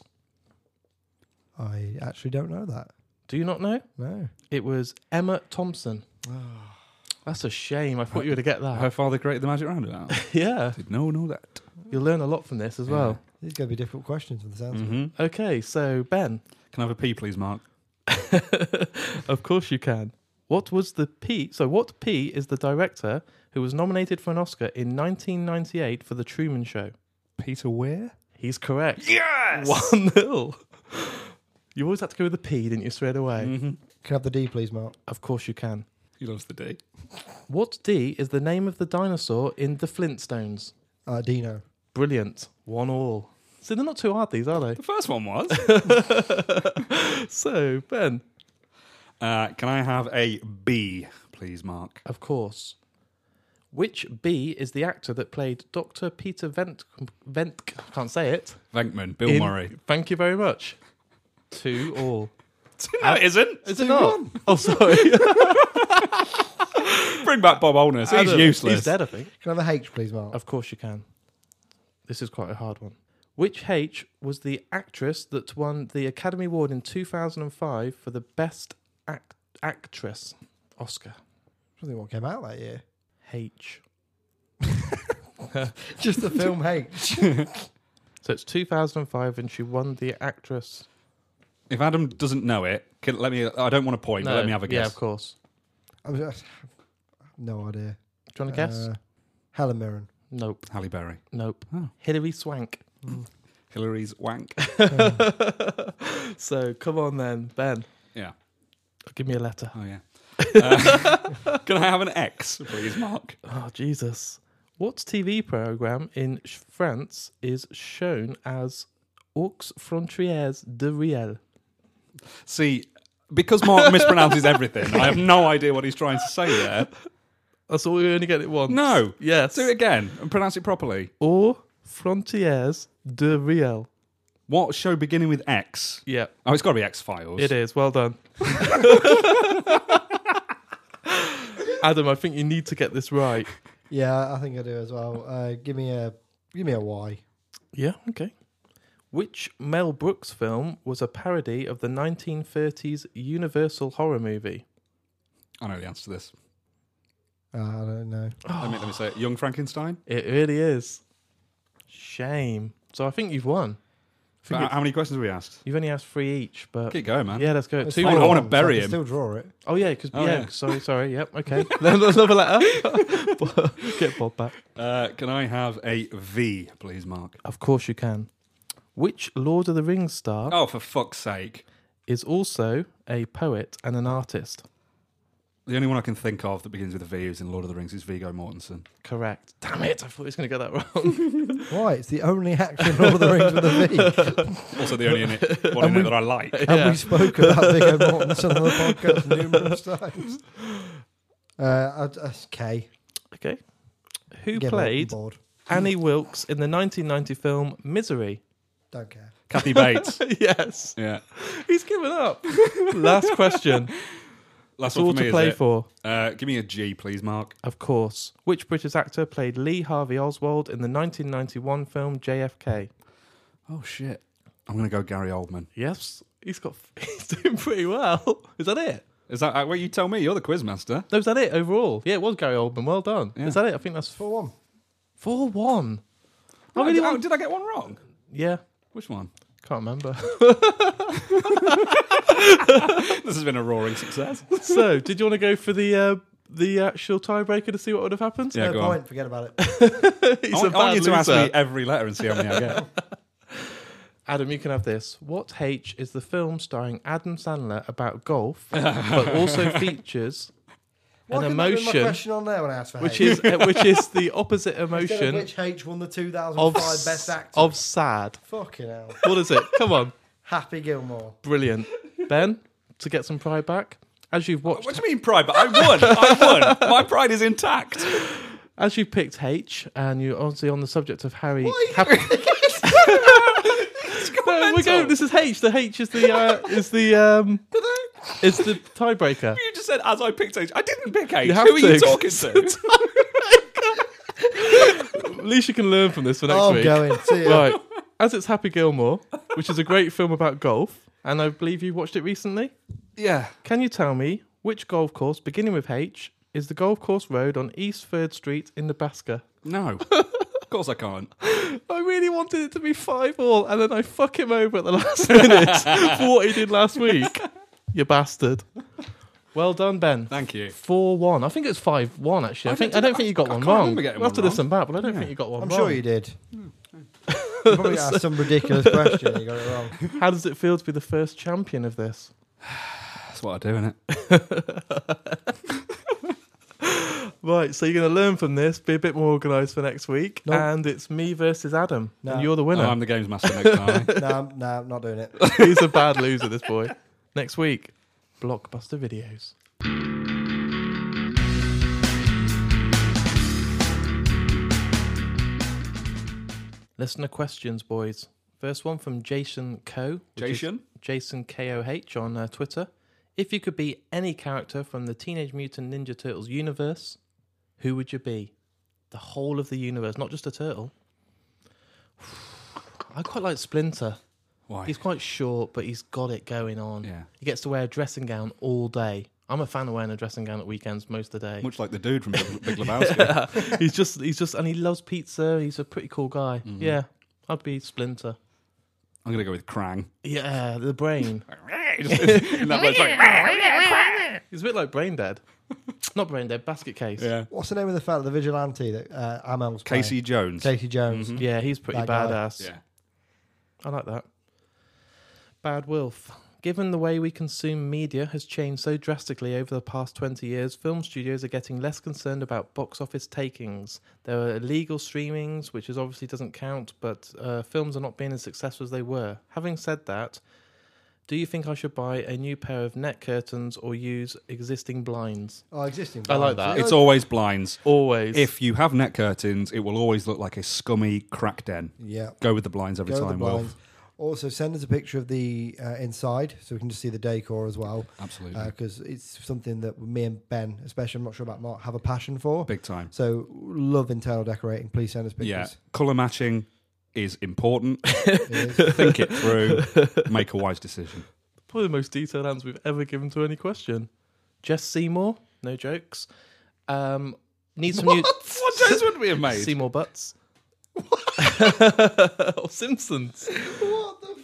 I actually don't know that. Do you not know? No. It was Emma Thompson. That's a shame. I thought you were going to get Her that. father created the magic roundabout. Yeah. Did no know that. You'll learn a lot from this as well. These are going to be difficult questions for the sounds of it. Mm-hmm. Okay, so Ben. Can I have a P, please, Mark? Of course you can. What was the P? So what P is the director who was nominated for an Oscar in nineteen ninety-eight for The Truman Show? Peter Weir? He's correct. Yes! one nil. You always had to go with the P, didn't you, straight away? Mm-hmm. Can I have the D, please, Mark? Of course you can. He loves the D. What D is the name of the dinosaur in The Flintstones? Uh, Dino. Brilliant. One all. So they're not too hard, these, are they? The first one was. So, Ben. uh, can I have a B, please, Mark? Of course. Which B is the actor that played Doctor Peter Vent... Vent... Can't say it. Venkman, Bill in- Murray. Thank you very much. Two all. No, it isn't. Is it not? Oh, sorry. Bring back Bob Holness. He's Adam, useless. He's dead, I think. Can I have a H, please, Mark? Of course you can. This is quite a hard one. Which H was the actress that won the Academy Award in two thousand five for the Best act- Actress Oscar? I don't think what came out that year. H. Just the film H. So it's two thousand five and she won the actress. If Adam doesn't know it, can, let me. I don't want to point, but let me have a Yeah, guess. of course. I'm just, no idea. Do you want to guess? Uh, Helen Mirren. Nope. Halle Berry. Nope. Oh. Hilary Swank. Hillary's wank. So come on then, Ben. Yeah. Give me a letter. Oh, yeah. Uh, can I have an X, please, Mark? Oh, Jesus. What T V program in Sh- France is shown as Aux Frontières de Riel? See, because Mark mispronounces everything, I have no idea what he's trying to say there. That's all we only get it once. No. Yes. Do it again and pronounce it properly. Aux Frontières de Riel. What show beginning with X? Yeah, Oh, it's got to be X-Files. it is. Well done. Adam, I think you need to get this right. Yeah, I think I do as well. Uh, give me a give me a Y. Yeah, okay. Which Mel Brooks film was a parody of the nineteen thirties Universal horror movie? I know the answer to this. Uh, I don't know. Let, me, let me say it. Young Frankenstein? It really is. Shame. So I think you've won. think Uh, it's- how many questions have we asked? You've only asked three each, but Keep going, man. yeah, let's go. It's Two. I fine. wanna- I wanna So bury can him. Still draw it. Oh yeah, because Oh, yeah, yeah. Sorry, sorry. Yep. Okay. Another letter. Get Bob back. Uh, can I have a V, please, Mark? Of course you can. Which Lord of the Rings star Oh, for fuck's sake. is also a poet and an artist? The only one I can think of that begins with a V who's in Lord of the Rings is Viggo Mortensen. Correct. Damn it! I thought he was going to get that wrong. Why? It's the only actor in Lord of the Rings with a V. Also the only in it, one in it that I like. And Yeah. we spoke about Viggo Mortensen on the podcast numerous times. Uh, I- I- K. Okay. Who Give up, played I'm bored. Annie Wilkes in the nineteen ninety film Misery? Don't care. Kathy Bates. Yes. Yeah. He's given up. Last question. Last That's all one for to me, play is it? for. Uh, give me a G, please, Mark. Of course. Which British actor played Lee Harvey Oswald in the nineteen ninety-one film J F K? Oh, shit. I'm going to go Gary Oldman. Yes. He's got. He's doing pretty well. Is that it? Is that uh, well? You tell me. You're the quiz master. No, is that it overall? Yeah, it was Gary Oldman. Well done. Yeah. Is that it? I think that's four one. four one. I Oh, really did, want. oh, did I get one wrong? Yeah. Which one? Can't remember. This has been a roaring success. So, did you want to go for the uh, the actual tiebreaker to see what would have happened? Yeah, no go point. on. Forget about it. He's I a want, I want bad you to ask loser. me every letter and see how many I get. Adam, you can have this. What H is the film starring Adam Sandler about golf, but also features Why an couldn't that be my emotion, question on there when I asked for which H? is uh, which is the opposite Instead of emotion which H won the two thousand of five s- Best Actor? of sad. Fucking hell. What is it? Come on, Happy Gilmore. brilliant, Ben. To get some pride back, as you've watched, What do you mean pride? But I won. I won. My pride is intact. as you picked H, and you're obviously on the subject of Harry. What Hap- No, we're going. This is H. The H is the uh, is the um is the tiebreaker. You just said as I picked H. I didn't pick H. You Who have are you to. talking to? At least you can learn from this for next Oh, I'm week. going. See ya. Right. As it's Happy Gilmore, which is a great film about golf, and I believe you watched it recently. Yeah. Can you tell me which golf course, beginning with H, is the golf course road on East third Street in Nebraska? No. Of course I can't. I really wanted it to be five all, and then I fuck him over at the last minute for what he did last week. You bastard. Well done, Ben. Thank you. four one. I think it's five one, actually. I, I think don't- I don't think you got I one can't wrong. remember getting We'll have one to wrong. listen back, but I don't Yeah. think you got one I'm wrong. sure you did. You probably asked some ridiculous question. You got it wrong. How does it feel to be the first champion of this? That's what I do, innit? Right, so you're going to learn from this, be a bit more organised for next week, Nope. and it's me versus Adam, No. and you're the winner. Oh, I'm the games master next time. eh? No, I'm, no, I'm not doing it. He's a bad loser, this boy. Next week, Blockbuster Videos. Listener questions, boys. First one from Jason Coe. which is Jason? Jason K O H on uh, Twitter. If you could be any character from the Teenage Mutant Ninja Turtles universe, who would you be? The whole of the universe, not just a turtle. I quite like Splinter. Why? He's quite short, but he's got it going on. Yeah. He gets to wear a dressing gown all day. I'm a fan of wearing a dressing gown at weekends most of the day. Much like the dude from Big, Big Lebowski. he's just, he's just, and he loves pizza. He's a pretty cool guy. Mm-hmm. Yeah, I'd be Splinter. I'm going to go with Krang. Yeah, the brain. In that place, like, He's a bit like Brain Dead. Not Brain Dead, Basket Case. yeah. What's the name of the fella, the vigilante that uh, Amel's playing? Casey Jones. Casey Jones. Yeah, he's pretty That guy. badass. Yeah. I like that. Bad Wolf. Given the way we consume media has changed so drastically over the past twenty years, film studios are getting less concerned about box office takings. There are illegal streamings, which is obviously doesn't count, but uh, films are not being as successful as they were. Having said that, do you think I should buy a new pair of net curtains or use existing blinds? Oh, existing. I like blinds. that. It's always blinds. Always. If you have net curtains, it will always look like a scummy crack den. Yeah. Go with the blinds every Go with the time, blinds. Wolf. Also, send us a picture of the uh, inside so we can just see the decor as well. Absolutely. Because it's something that me and Ben, especially, I'm not sure about Mark, have a passion for. Big time. So, love internal decorating. Please send us Yeah. pictures. Colour matching is important. It is. Think it through. Make a wise decision. Probably the most detailed answer we've ever given to any question. Jess Seymour, no jokes. Um, need some new What jokes would we have made? Seymour Butts. or Simpsons. What the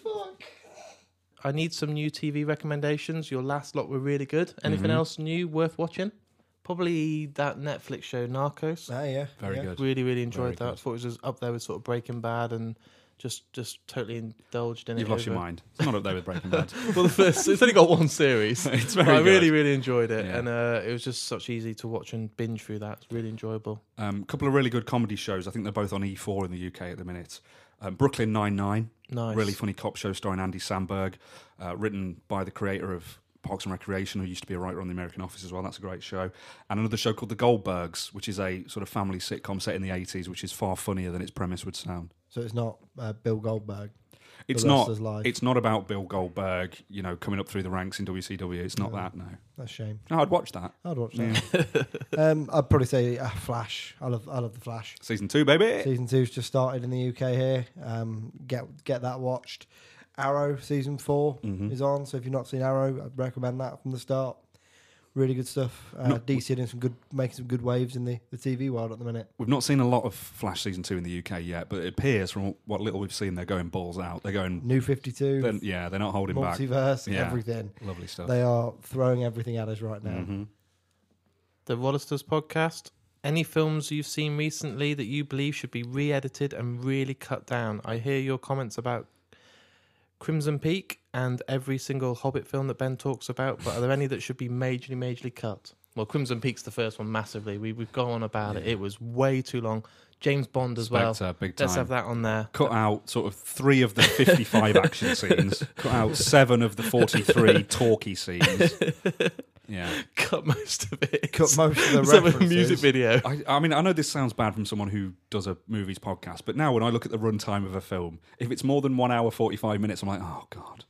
I need some new T V recommendations. Your last lot were really good. Anything Mhm. else new worth watching? Probably that Netflix show Narcos. Ah, yeah. Very yeah. good. Really, really enjoyed Very that. good. Thought it was just up there with sort of Breaking Bad and just just totally indulged in it. You've lost your over- mind. It's not up there with Breaking Bad. Well, the first, it's only got one series. It's But very I really, good. really enjoyed it, Yeah. and uh, it was just such easy to watch and binge through that. It's really enjoyable. A um, couple of really good comedy shows. I think they're both on E four in the U K at the minute. Um, Brooklyn Nine-Nine, Nice. really funny cop show starring Andy Samberg, uh, written by the creator of Parks and Recreation, who used to be a writer on The American Office as well. That's a great show. And another show called The Goldbergs, which is a sort of family sitcom set in the eighties, which is far funnier than its premise would sound. So it's not uh, Bill Goldberg. It's The not. Wrestler's Life. It's not about Bill Goldberg, you know, coming up through the ranks in W C W. It's not No. that. No. That's a shame. No, I'd watch that. I'd watch that. um, I'd probably say uh, Flash. I love, I love the Flash. Season two, baby. Season two's just started in the U K here. Um, get get that watched. Arrow season four Mhm. is on. So if you've not seen Arrow, I'd recommend that from the start. Really good stuff. Uh, No- D C doing some good, making some good waves in the, the T V world at the minute. We've not seen a lot of Flash season two in the U K yet, but it appears from what little we've seen, they're going balls out. They're going. New fifty-two, They're, yeah, they're not holding back. multiverse, Yeah. everything. Lovely stuff. They are throwing everything at us right now. Mhm. The Rollisters podcast. Any films you've seen recently that you believe should be re-edited and really cut down? I hear your comments about Crimson Peak and every single Hobbit film that Ben talks about, but are there any that should be majorly, majorly cut? Well, Crimson Peak's the first one massively. We, we've gone on about it. It was way too long. James Bond as well. Spectre, big Let's time. have that on there. Cut out sort of three of the fifty-five action scenes. Cut out seven of the forty-three talky scenes. Yeah. Cut most of it. Cut most of the It's like a references. music video. I, I mean, I know this sounds bad from someone who does a movies podcast, but now when I look at the runtime of a film, if it's more than one hour forty-five minutes, I'm like, oh god,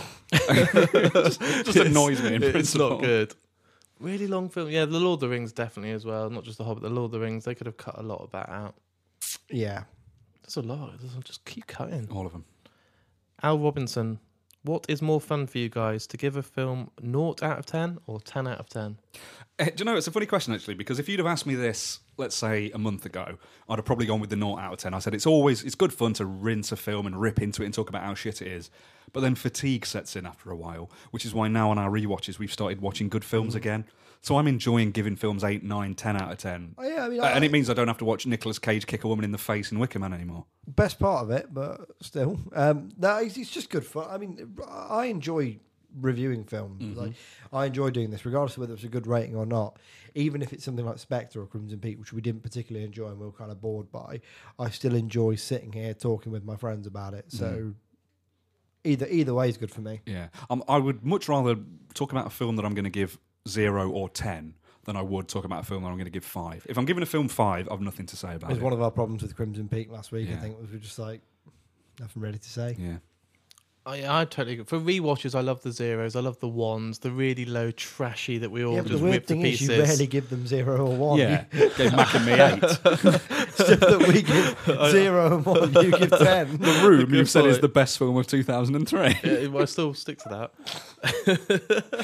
it just, it just annoys me. In It's principle. not good. Really long film. Yeah, The Lord of the Rings definitely as well. Not just The Hobbit, The Lord of the Rings. They could have cut a lot of that out. Yeah. There's a lot. There's, just keep cutting. All of them. Al Robinson. What is more fun for you guys, to give a film naught out of ten or ten out of ten? Uh, do you know, it's a funny question actually, because if you'd have asked me this, let's say a month ago, I'd have probably gone with the naught out of ten. I said it's always it's good fun to rinse a film and rip into it and talk about how shit it is, but then fatigue sets in after a while, which is why now on our rewatches we've started watching good films again. So I'm enjoying giving films eight, nine, ten out of ten. Oh, yeah, I mean, Uh, I, and it means I don't have to watch Nicolas Cage kick a woman in the face in Wicker Man anymore. best part of it, but still, um, no, it's, it's just good fun. I mean, I enjoy reviewing films. Mm-hmm. Like, I enjoy doing this, regardless of whether it's a good rating or not. Even if it's something like Spectre or Crimson Peak, which we didn't particularly enjoy and we were kind of bored by, I still enjoy sitting here talking with my friends about it. So Mm-hmm. either either way is good for me. Yeah, um, I would much rather talk about a film that I'm going to give zero or ten than I would talk about a film that I'm going to give five. If I'm giving a film five, I've nothing to say It about was it. one of our problems with Crimson Peak last week. I Yeah. think was we were just like nothing really to say. Yeah. Oh, yeah, I totally agree. For rewatches, I love the zeros. I love the ones, the really low, trashy that we all Yeah, but the just weird whip to thing is, pieces. you rarely give them zero or one. Yeah, gave Mac and me eight. Stuff that we give zero and one, you give ten. The Room, Good you've said, is point. the best film of two thousand three. Yeah, well, I still stick to that.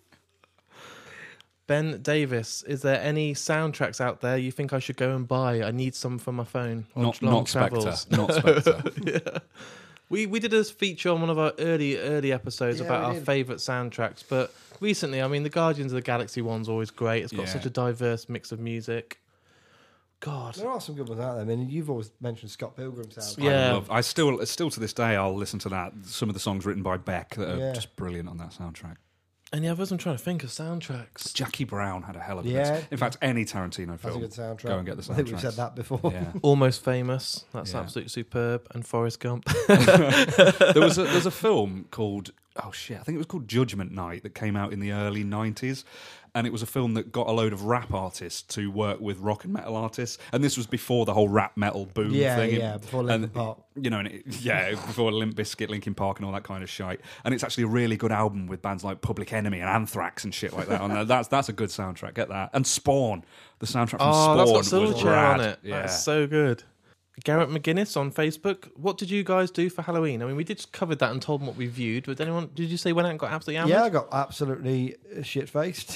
Ben Davis, is there any soundtracks out there you think I should go and buy? I need some for my phone. On Not, long not Spectre. travels. Not Spectre. Yeah. We we did a feature on one of our early early episodes Yeah, about we our did. favourite soundtracks, but recently, I mean, the Guardians of the Galaxy one's always great. It's got Yeah. such a diverse mix of music. God, There are some good ones out there. I mean, you've always mentioned Scott Pilgrim's sound. Yeah. I, love, I still, still to this day, I'll listen to that. Some of the songs written by Beck that are Yeah. just brilliant on that soundtrack. and yeah, I wasn't trying to think of soundtracks. Jackie Brown had a hell of a Yeah. mix. In fact, any Tarantino That's a film. good soundtrack. Go and get the I think we've soundtracks. said that before. Yeah. Almost Famous, that's Yeah. absolutely superb, and Forrest Gump. there was a, there's a film called oh shit I think it was called Judgment Night that came out in the early nineties, and it was a film that got a load of rap artists to work with rock and metal artists, and this was before the whole rap metal boom Yeah, thing. yeah, before Linkin and, Park. you know, and it, yeah, before Limp Bizkit, Linkin Park, and all that kind of shite. And it's actually a really good album with bands like Public Enemy and Anthrax and shit like that. And that's that's a good soundtrack. Get that. And Spawn, the soundtrack from Oh, that's got Spawn was Silverchair rad. on it. Yeah. That's so good. Garrett McGuinness on Facebook. What did you guys do for Halloween? I mean, we did just covered that and told them what we viewed. But anyone, did you say went out and got absolutely hammered? Yeah, I got absolutely shit faced.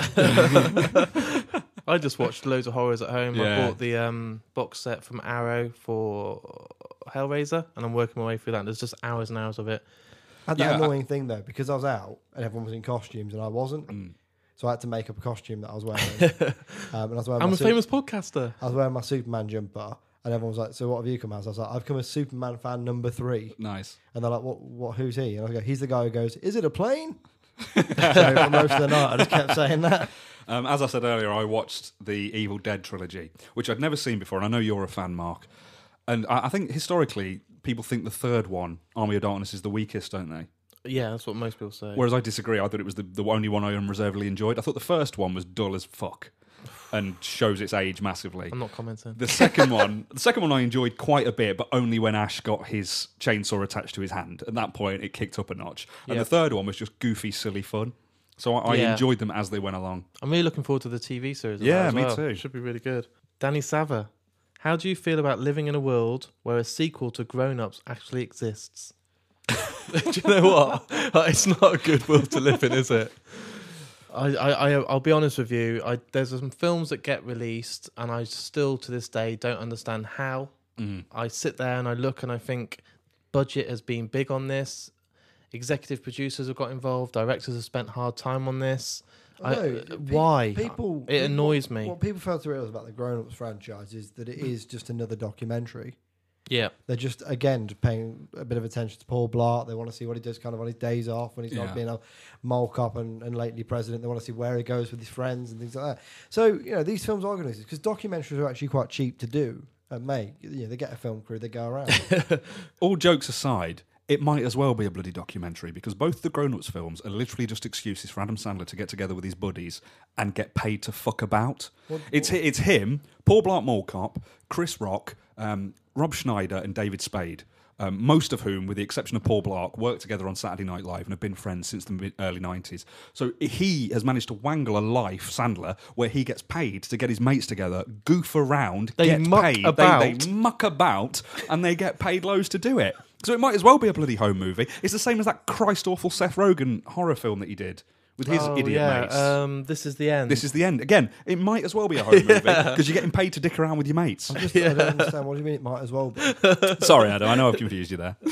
I just watched loads of horrors at home. I Yeah. bought the um, box set from Arrow for Hellraiser, and I'm working my way through that. There's just hours and hours of it. had that Yeah, I- annoying thing though, because I was out and everyone was in costumes and I wasn't. Mm. So I had to make up a costume that I was wearing. um, and I was wearing I'm my a suit- famous podcaster. I was wearing my Superman jumper, and everyone was like, "So what have you come as?" I was like, "I've come as Superman fan number three." Nice. And they're like, "What? What? Who's he?" And I go, "He's the guy who goes, is it a plane?" So for most of the night, I just kept saying that. Um, as I said earlier, I watched the Evil Dead trilogy, which I'd never seen before, and I know you're a fan, Mark. And I, I think historically, people think the third one, Army of Darkness, is the weakest, don't they? Yeah, that's what most people say. Whereas I disagree. I thought it was the, the only one I unreservedly enjoyed. I thought the first one was dull as fuck and shows its age massively. I'm not commenting. The second one, the second one I enjoyed quite a bit, but only when Ash got his chainsaw attached to his hand. At that point, it kicked up a notch. And Yeah. the third one was just goofy, silly fun. So I, I Yeah. enjoyed them as they went along. I'm really looking forward to the T V series. of Yeah, that as me well. too. Should be really good. Danny Sava, how do you feel about living in a world where a sequel to Grown Ups actually exists? Do you know what? Like, it's not a good world to live in, is it? I, I, I, I'll be honest with you. I, there's some films that get released, and I still, to this day, don't understand how. Mm. I sit there and I look and I think budget has been big on this. Executive producers have got involved. Directors have spent hard time on this. I, No, pe- why? People, It annoys what, me. What people fail to realise about the Grown Ups franchise is that it is just another documentary. Yeah. They're just, again, just paying a bit of attention to Paul Blart. They want to see what he does kind of on his days off when he's Yeah. not being a mole cop and, and lately president. They want to see where he goes with his friends and things like that. So, you know, these films are going to, because documentaries are actually quite cheap to do and make. You know, they get a film crew, they go around. All jokes aside, it might as well be a bloody documentary because both the Grown Ups films are literally just excuses for Adam Sandler to get together with his buddies and get paid to fuck about. What- It's it's him, Paul Blart Mall Cop, Chris Rock, um, Rob Schneider, and David Spade. Um, most of whom, with the exception of Paul Blart, worked together on Saturday Night Live and have been friends since the mid- early nineties. So he has managed to wangle a life, Sandler, where he gets paid to get his mates together, goof around, They get muck paid. about. They, they muck about, and they get paid loads to do it. So it might as well be a bloody home movie. It's the same as that Christ awful Seth Rogen horror film that he did with his Oh, idiot yeah. mates. Um, this is the end. This is the end. Again, it might as well be a home movie because you're getting paid to dick around with your mates. I just I don't understand. What do you mean it might as well be? Sorry, Adam. I know I've confused you there.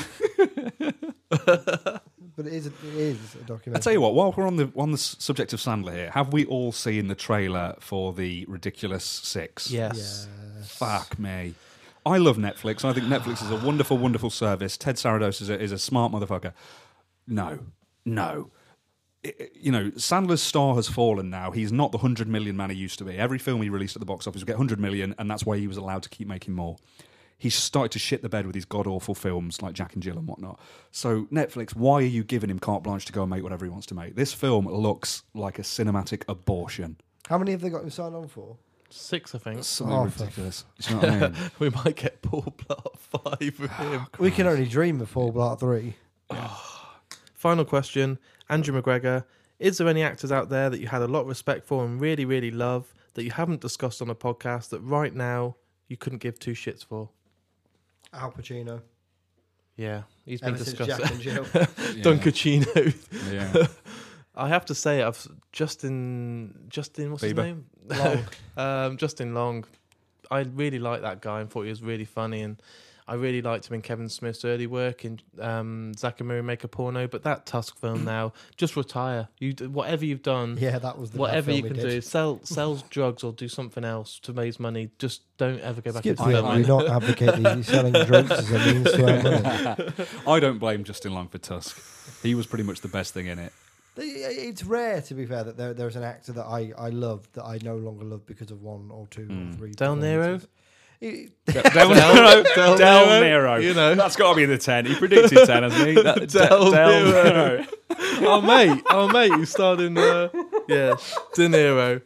But it is, a, it is a documentary. I tell you what. While we're on the on the s- subject of Sandler here, have we all seen the trailer for the Ridiculous Six? Yes. Yes. Fuck me. I love Netflix, and I think Netflix is a wonderful, wonderful service. Ted Sarandos is a, is a smart motherfucker. No, no. I- I- you know, Sandler's star has fallen now. He's not the one hundred million man he used to be. Every film he released at the box office would get one hundred million, and that's why he was allowed to keep making more. He's started to shit the bed with his god-awful films like Jack and Jill and whatnot. So, Netflix, why are you giving him carte blanche to go and make whatever he wants to make? This film looks like a cinematic abortion. How many have they got him signed on for? Six, I think. It's so Oh, for- ridiculous. You know what I mean? We might get Paul Blart five with him. We can only dream of Paul Blart three. Final question. Andrew McGregor. Is there any actors out there that you had a lot of respect for and really, really love that you haven't discussed on a podcast that right now you couldn't give two shits for? Al Pacino. Yeah, he's been Ever since discussed. Jack and Jill. Dunkachino. Yeah. I have to say, I've Justin Justin what's Bieber. his name? Long. um, Justin Long. I really liked that guy and thought he was really funny, and I really liked him in Kevin Smith's early work in um, Zack and Miri Make a Porno. But that Tusk film now, just retire. You d- whatever you've done, Yeah, that was the bad whatever film you he can did. do, sell sell drugs or do something else to raise money. Just don't ever go back Skip into the filming. do not advocate these selling drugs as a means to earn money. I don't blame Justin Long for Tusk. He was pretty much the best thing in it. It's rare, to be fair, that there, there's an actor that I, I love that I no longer love because of one or two Mm. or three. Del Nero? performances. He- Del, Nero. Del Del Nero, Nero. you know. That's got to be the ten. He predicted ten, hasn't he? That, Del Nero. Nero. Oh mate, oh mate, you starred in uh, yeah, De Niro.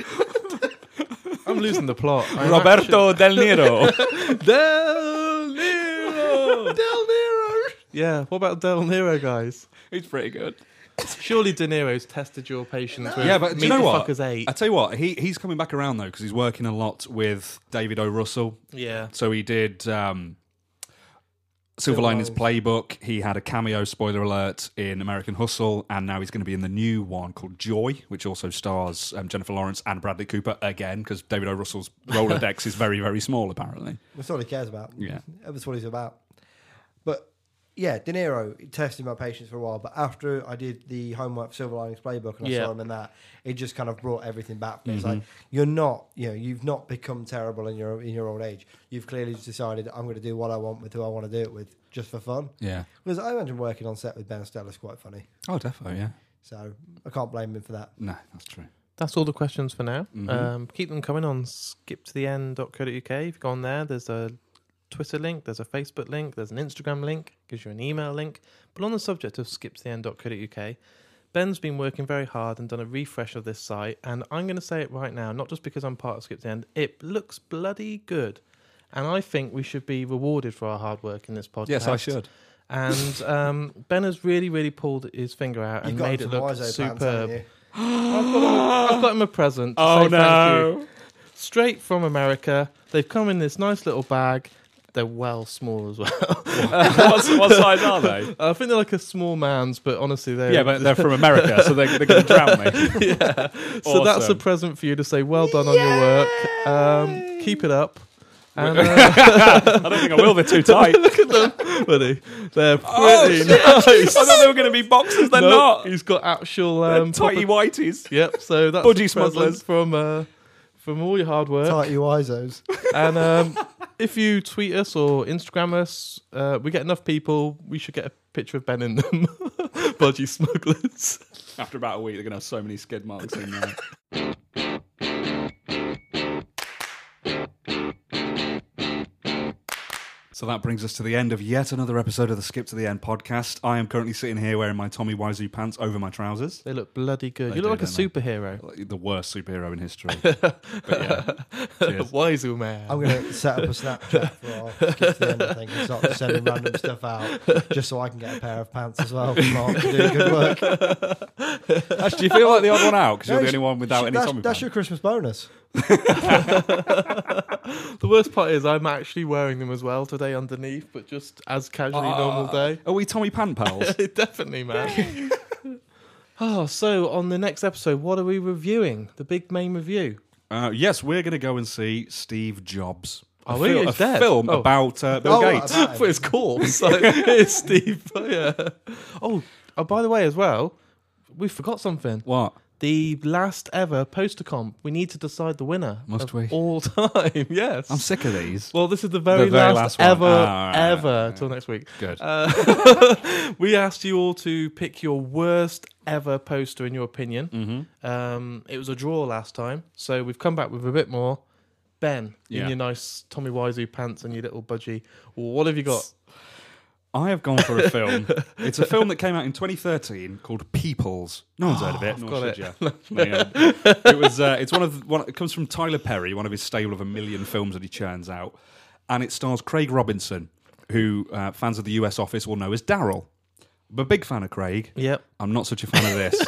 I'm losing the plot. I'm Roberto Del Nero. actually- Del Nero. Del Nero. Yeah, what about Del Nero, guys? He's pretty good. Surely De Niro's tested your patience with Yeah, but do Meet you know the what? Fuckers eight. I tell you what, he he's coming back around though because he's working a lot with David O. Russell. Yeah. So he did um, Silver Silver Linings Linings. Playbook. He had a cameo, spoiler alert, in American Hustle, and now he's going to be in the new one called Joy, which also stars um, Jennifer Lawrence and Bradley Cooper again because David O. Russell's Rolodex is very, very small apparently. That's all he cares about. Yeah. That's what he's about. But yeah, De Niro tested my patience for a while, but after I did the homework for Silver Linings Playbook and I Yeah. saw him in that, it just kind of brought everything back. It's Mm-hmm. like you're not, you know, you've not become terrible in your in your old age. You've clearly just decided I'm going to do what I want with who I want to do it with, just for fun. Yeah. Because I imagine working on set with Ben Stella's quite funny, Oh, definitely. Yeah. so I can't blame him for that. No, that's true. That's all the questions for now. Mhm. Um, keep them coming on skip to the end dot co dot uk. If you go on there, there's a Twitter link, there's a Facebook link, there's an Instagram link, gives you an email link. But on the subject of skip to the end dot co dot uk, Ben's been working very hard and done a refresh of this site. And I'm going to say it right now, not just because I'm part of Skip to the End, it looks bloody good. And I think we should be rewarded for our hard work in this podcast. Yes, I should. And um, Ben has really, really pulled his finger out and You've got made it some look Wiseau pants, haven't superb. you? I've, got him, I've got him a present. to Oh say thank you. no! Straight from America. They've come in this nice little bag. They're well small as well. what, what size are they? I think they're like a small man's, but honestly, they're Yeah, but they're from America, so they're, they're going to drown me. yeah. So that's a Awesome. present for you to say well done on your work. Um, keep it up. And, uh, I don't think I will. They're too tight. look at them, buddy. They're pretty Oh, shit. nice. I thought they were going to be boxes. They're Nope, not. He's got actual They're um, tighty proper- whities. Yep. So that's Budgie a present smugglers. from uh, from all your hard work. Tighty Wiseaus. And um, if you tweet us or Instagram us, uh, we get enough people, we should get a picture of Ben in them. Budgie smugglers. After about a week, they're going to have so many skid marks in there. So that brings us to the end of yet another episode of the Skip to the End podcast. I am currently sitting here wearing my Tommy Wiseau pants over my trousers. They look bloody good. They you look do, like a don't they? superhero. Like the worst superhero in history. But yeah, cheers. Wiseau man. I'm going to set up a Snapchat for our Skip to the End, I think, and start sending random stuff out just so I can get a pair of pants as well for Mark to do good work. Actually, do you feel like the odd one out because No, you're the sh- only one without any that's, Tommy that's pants? your Christmas bonus. The worst part is I'm actually wearing them as well today underneath, but just as casually Uh, normal day. Are we Tommy Pan pals? Definitely, man. Oh, so on the next episode, what are we reviewing? The big main review. uh, yes, we're going to go and see Steve Jobs. A, Oh, we? fil- He's a dead? film Oh. about uh, Bill Oh, Gates. about- For his corpse. So it's Steve. Yeah. Oh, oh, by the way, as well, we forgot something. What? The last ever poster comp. We need to decide the winner. Must of we? all time. Yes. I'm sick of these. Well, this is the very, The very last, last one. ever, Ah, right, ever. right. Till next week. Good. Uh, we asked you all to pick your worst ever poster in your opinion. Mm-hmm. Um, it was a draw last time, so we've come back with a bit more. Ben, Yeah. in your nice Tommy Wiseau pants and your little budgie, what have you got? I have gone for a film. It's a film that came out in twenty thirteen called Peoples. No one's heard of it. Nor got should it. you. No, yeah. It was. Uh, it's one of. One, it comes from Tyler Perry, one of his stable of a million films that he churns out, and it stars Craig Robinson, who uh, fans of the U S Office will know as Daryl. I'm a big fan of Craig. Yep. I'm not such a fan of this.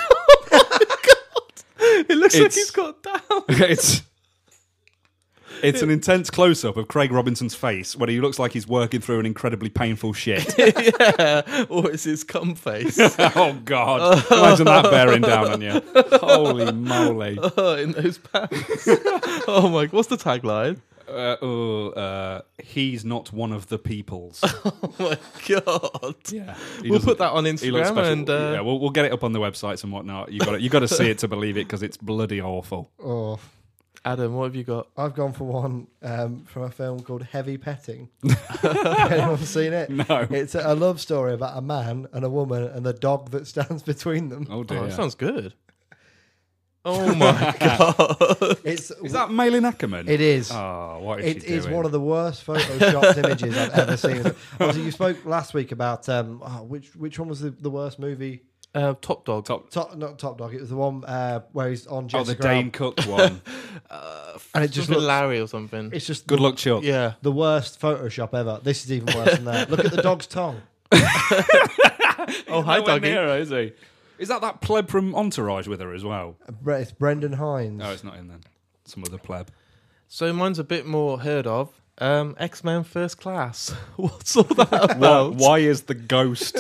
It looks like It's- he's got down. it's. It's an intense close-up of Craig Robinson's face when he looks like he's working through an incredibly painful shit. Yeah. Or it's his cum face. Oh, God. Imagine that bearing down on you. Holy moly. Oh, in those pants. Oh my, what's the tagline? Uh, oh, uh, he's not one of the peoples. Oh my god. Yeah. We'll put that on He looks Instagram special. and uh, yeah, we'll, we'll get it up on the websites and whatnot. You got You got to see it to believe it because it's bloody awful. Oh, Adam, what have you got? I've gone for one um, from a film called Heavy Petting. Anyone seen it? No. It's a, a love story about a man and a woman and the dog that stands between them. Oh dear. Oh, that sounds good. Oh my god. It's Is that Malin Ackerman? It is. Oh, what is It she is doing? one of the worst photoshopped images I've ever seen. Obviously, you spoke last week about um, oh, which which one was the, the worst movie? Uh, Top Dog. Top. Top, not Top Dog. It was the one uh, where he's on Oh, Jessica. the Dane Cook one. and it just Something looks. Larry or something. It's just Good the, luck, Chuck. Yeah. the worst Photoshop ever. This is even worse than that. Look at the dog's tongue. Oh, hi, Nowhere doggy. near her, is he? Is that that pleb from Entourage with her as well? Bre- It's Brendan Hines. No, it's not in then. Some other pleb. So mine's a bit more heard of. Um, X-Men First Class. What's all that about? Why is the ghost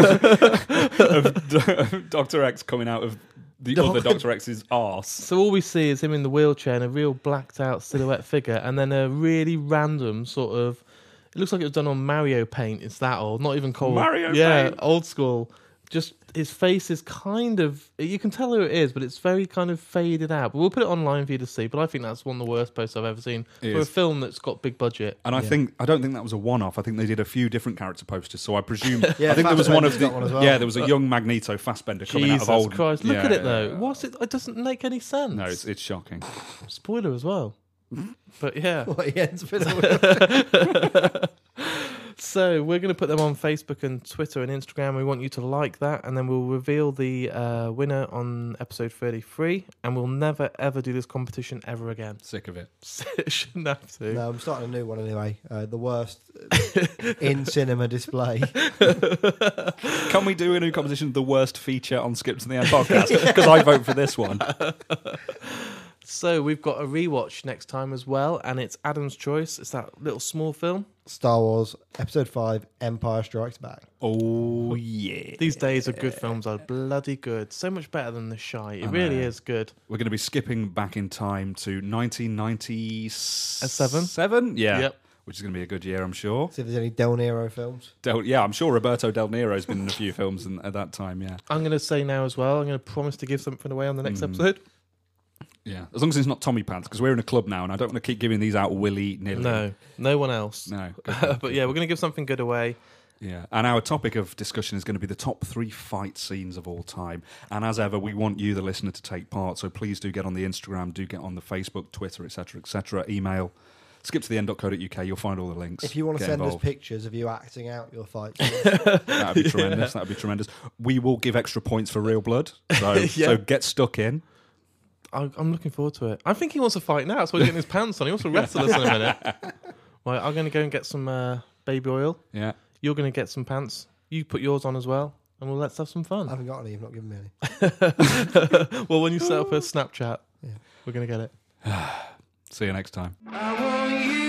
of Doctor X coming out of the other Doctor X's arse? So all we see is him in the wheelchair and a real blacked out silhouette figure, and then a really random sort of It looks like it was done on Mario Paint. It's that old, not even cold. Mario yeah, Paint. old school. Just his face is kind of, you can tell who it is, but it's very kind of faded out. But we'll put it online for you to see. But I think that's one of the worst posts I've ever seen It for is. a film that's got big budget. And I Yeah. think I don't think that was a one-off. I think they did a few different character posters. So I presume Yeah, I think there was one of Fassbender's the got one as well. yeah there was a young Magneto Fassbender coming Jesus out of old. Christ! Look yeah, at it yeah, though. yeah. What's it? It doesn't make any sense. No, it's it's shocking. Spoiler as well. But yeah. What he ends with. So we're going to put them on Facebook and Twitter and Instagram. We want you to like that, and then we'll reveal the uh, winner on episode thirty-three. And we'll never ever do this competition ever again. Sick of it. Shouldn't have to. No, I'm starting a new one anyway. Uh, the worst in cinema display. Can we do a new competition? The worst feature on Skip to the End podcast because I vote for this one. So we've got a rewatch next time as well, and it's Adam's Choice. It's that little small film. Star Wars Episode Five: Empire Strikes Back. Oh yeah. These days of good films are bloody good. So much better than The Shy. It really is good. We're going to be skipping back in time to nineteen ninety-seven. Seven? Yeah. Yep. Which is going to be a good year, I'm sure. See if there's any Del Niro films. Del, yeah, I'm sure Roberto Del Niro's been in a few films in, at that time, yeah. I'm going to say now as well, I'm going to promise to give something away on the next Mm. episode. Yeah. As long as it's not Tommy Pants, because we're in a club now and I don't want to keep giving these out willy-nilly. No, no one else. No. But yeah, we're going to give something good away. Yeah, and our topic of discussion is going to be the top three fight scenes of all time. And as ever, we want you, the listener, to take part. So please do get on the Instagram, do get on the Facebook, Twitter, et cetera, et cetera. Email skip to the end dot co dot uk. You'll find all the links. If you want to Get send us involved. pictures of you acting out your fight, That'd be tremendous. That'd be tremendous. We will give extra points for real blood. So, Yeah. so get stuck in. I- I'm looking forward to it. I think he wants to fight now. That's why he's getting his pants on. He wants to wrestle us in a minute. Right, I'm going to go and get some uh, baby oil. Yeah. You're going to get some pants. You put yours on as well. And we'll let's have some I fun. haven't got any. You've not given me any. Well, when you set up a Snapchat, Yeah. we're going to get it. See you next time. I want you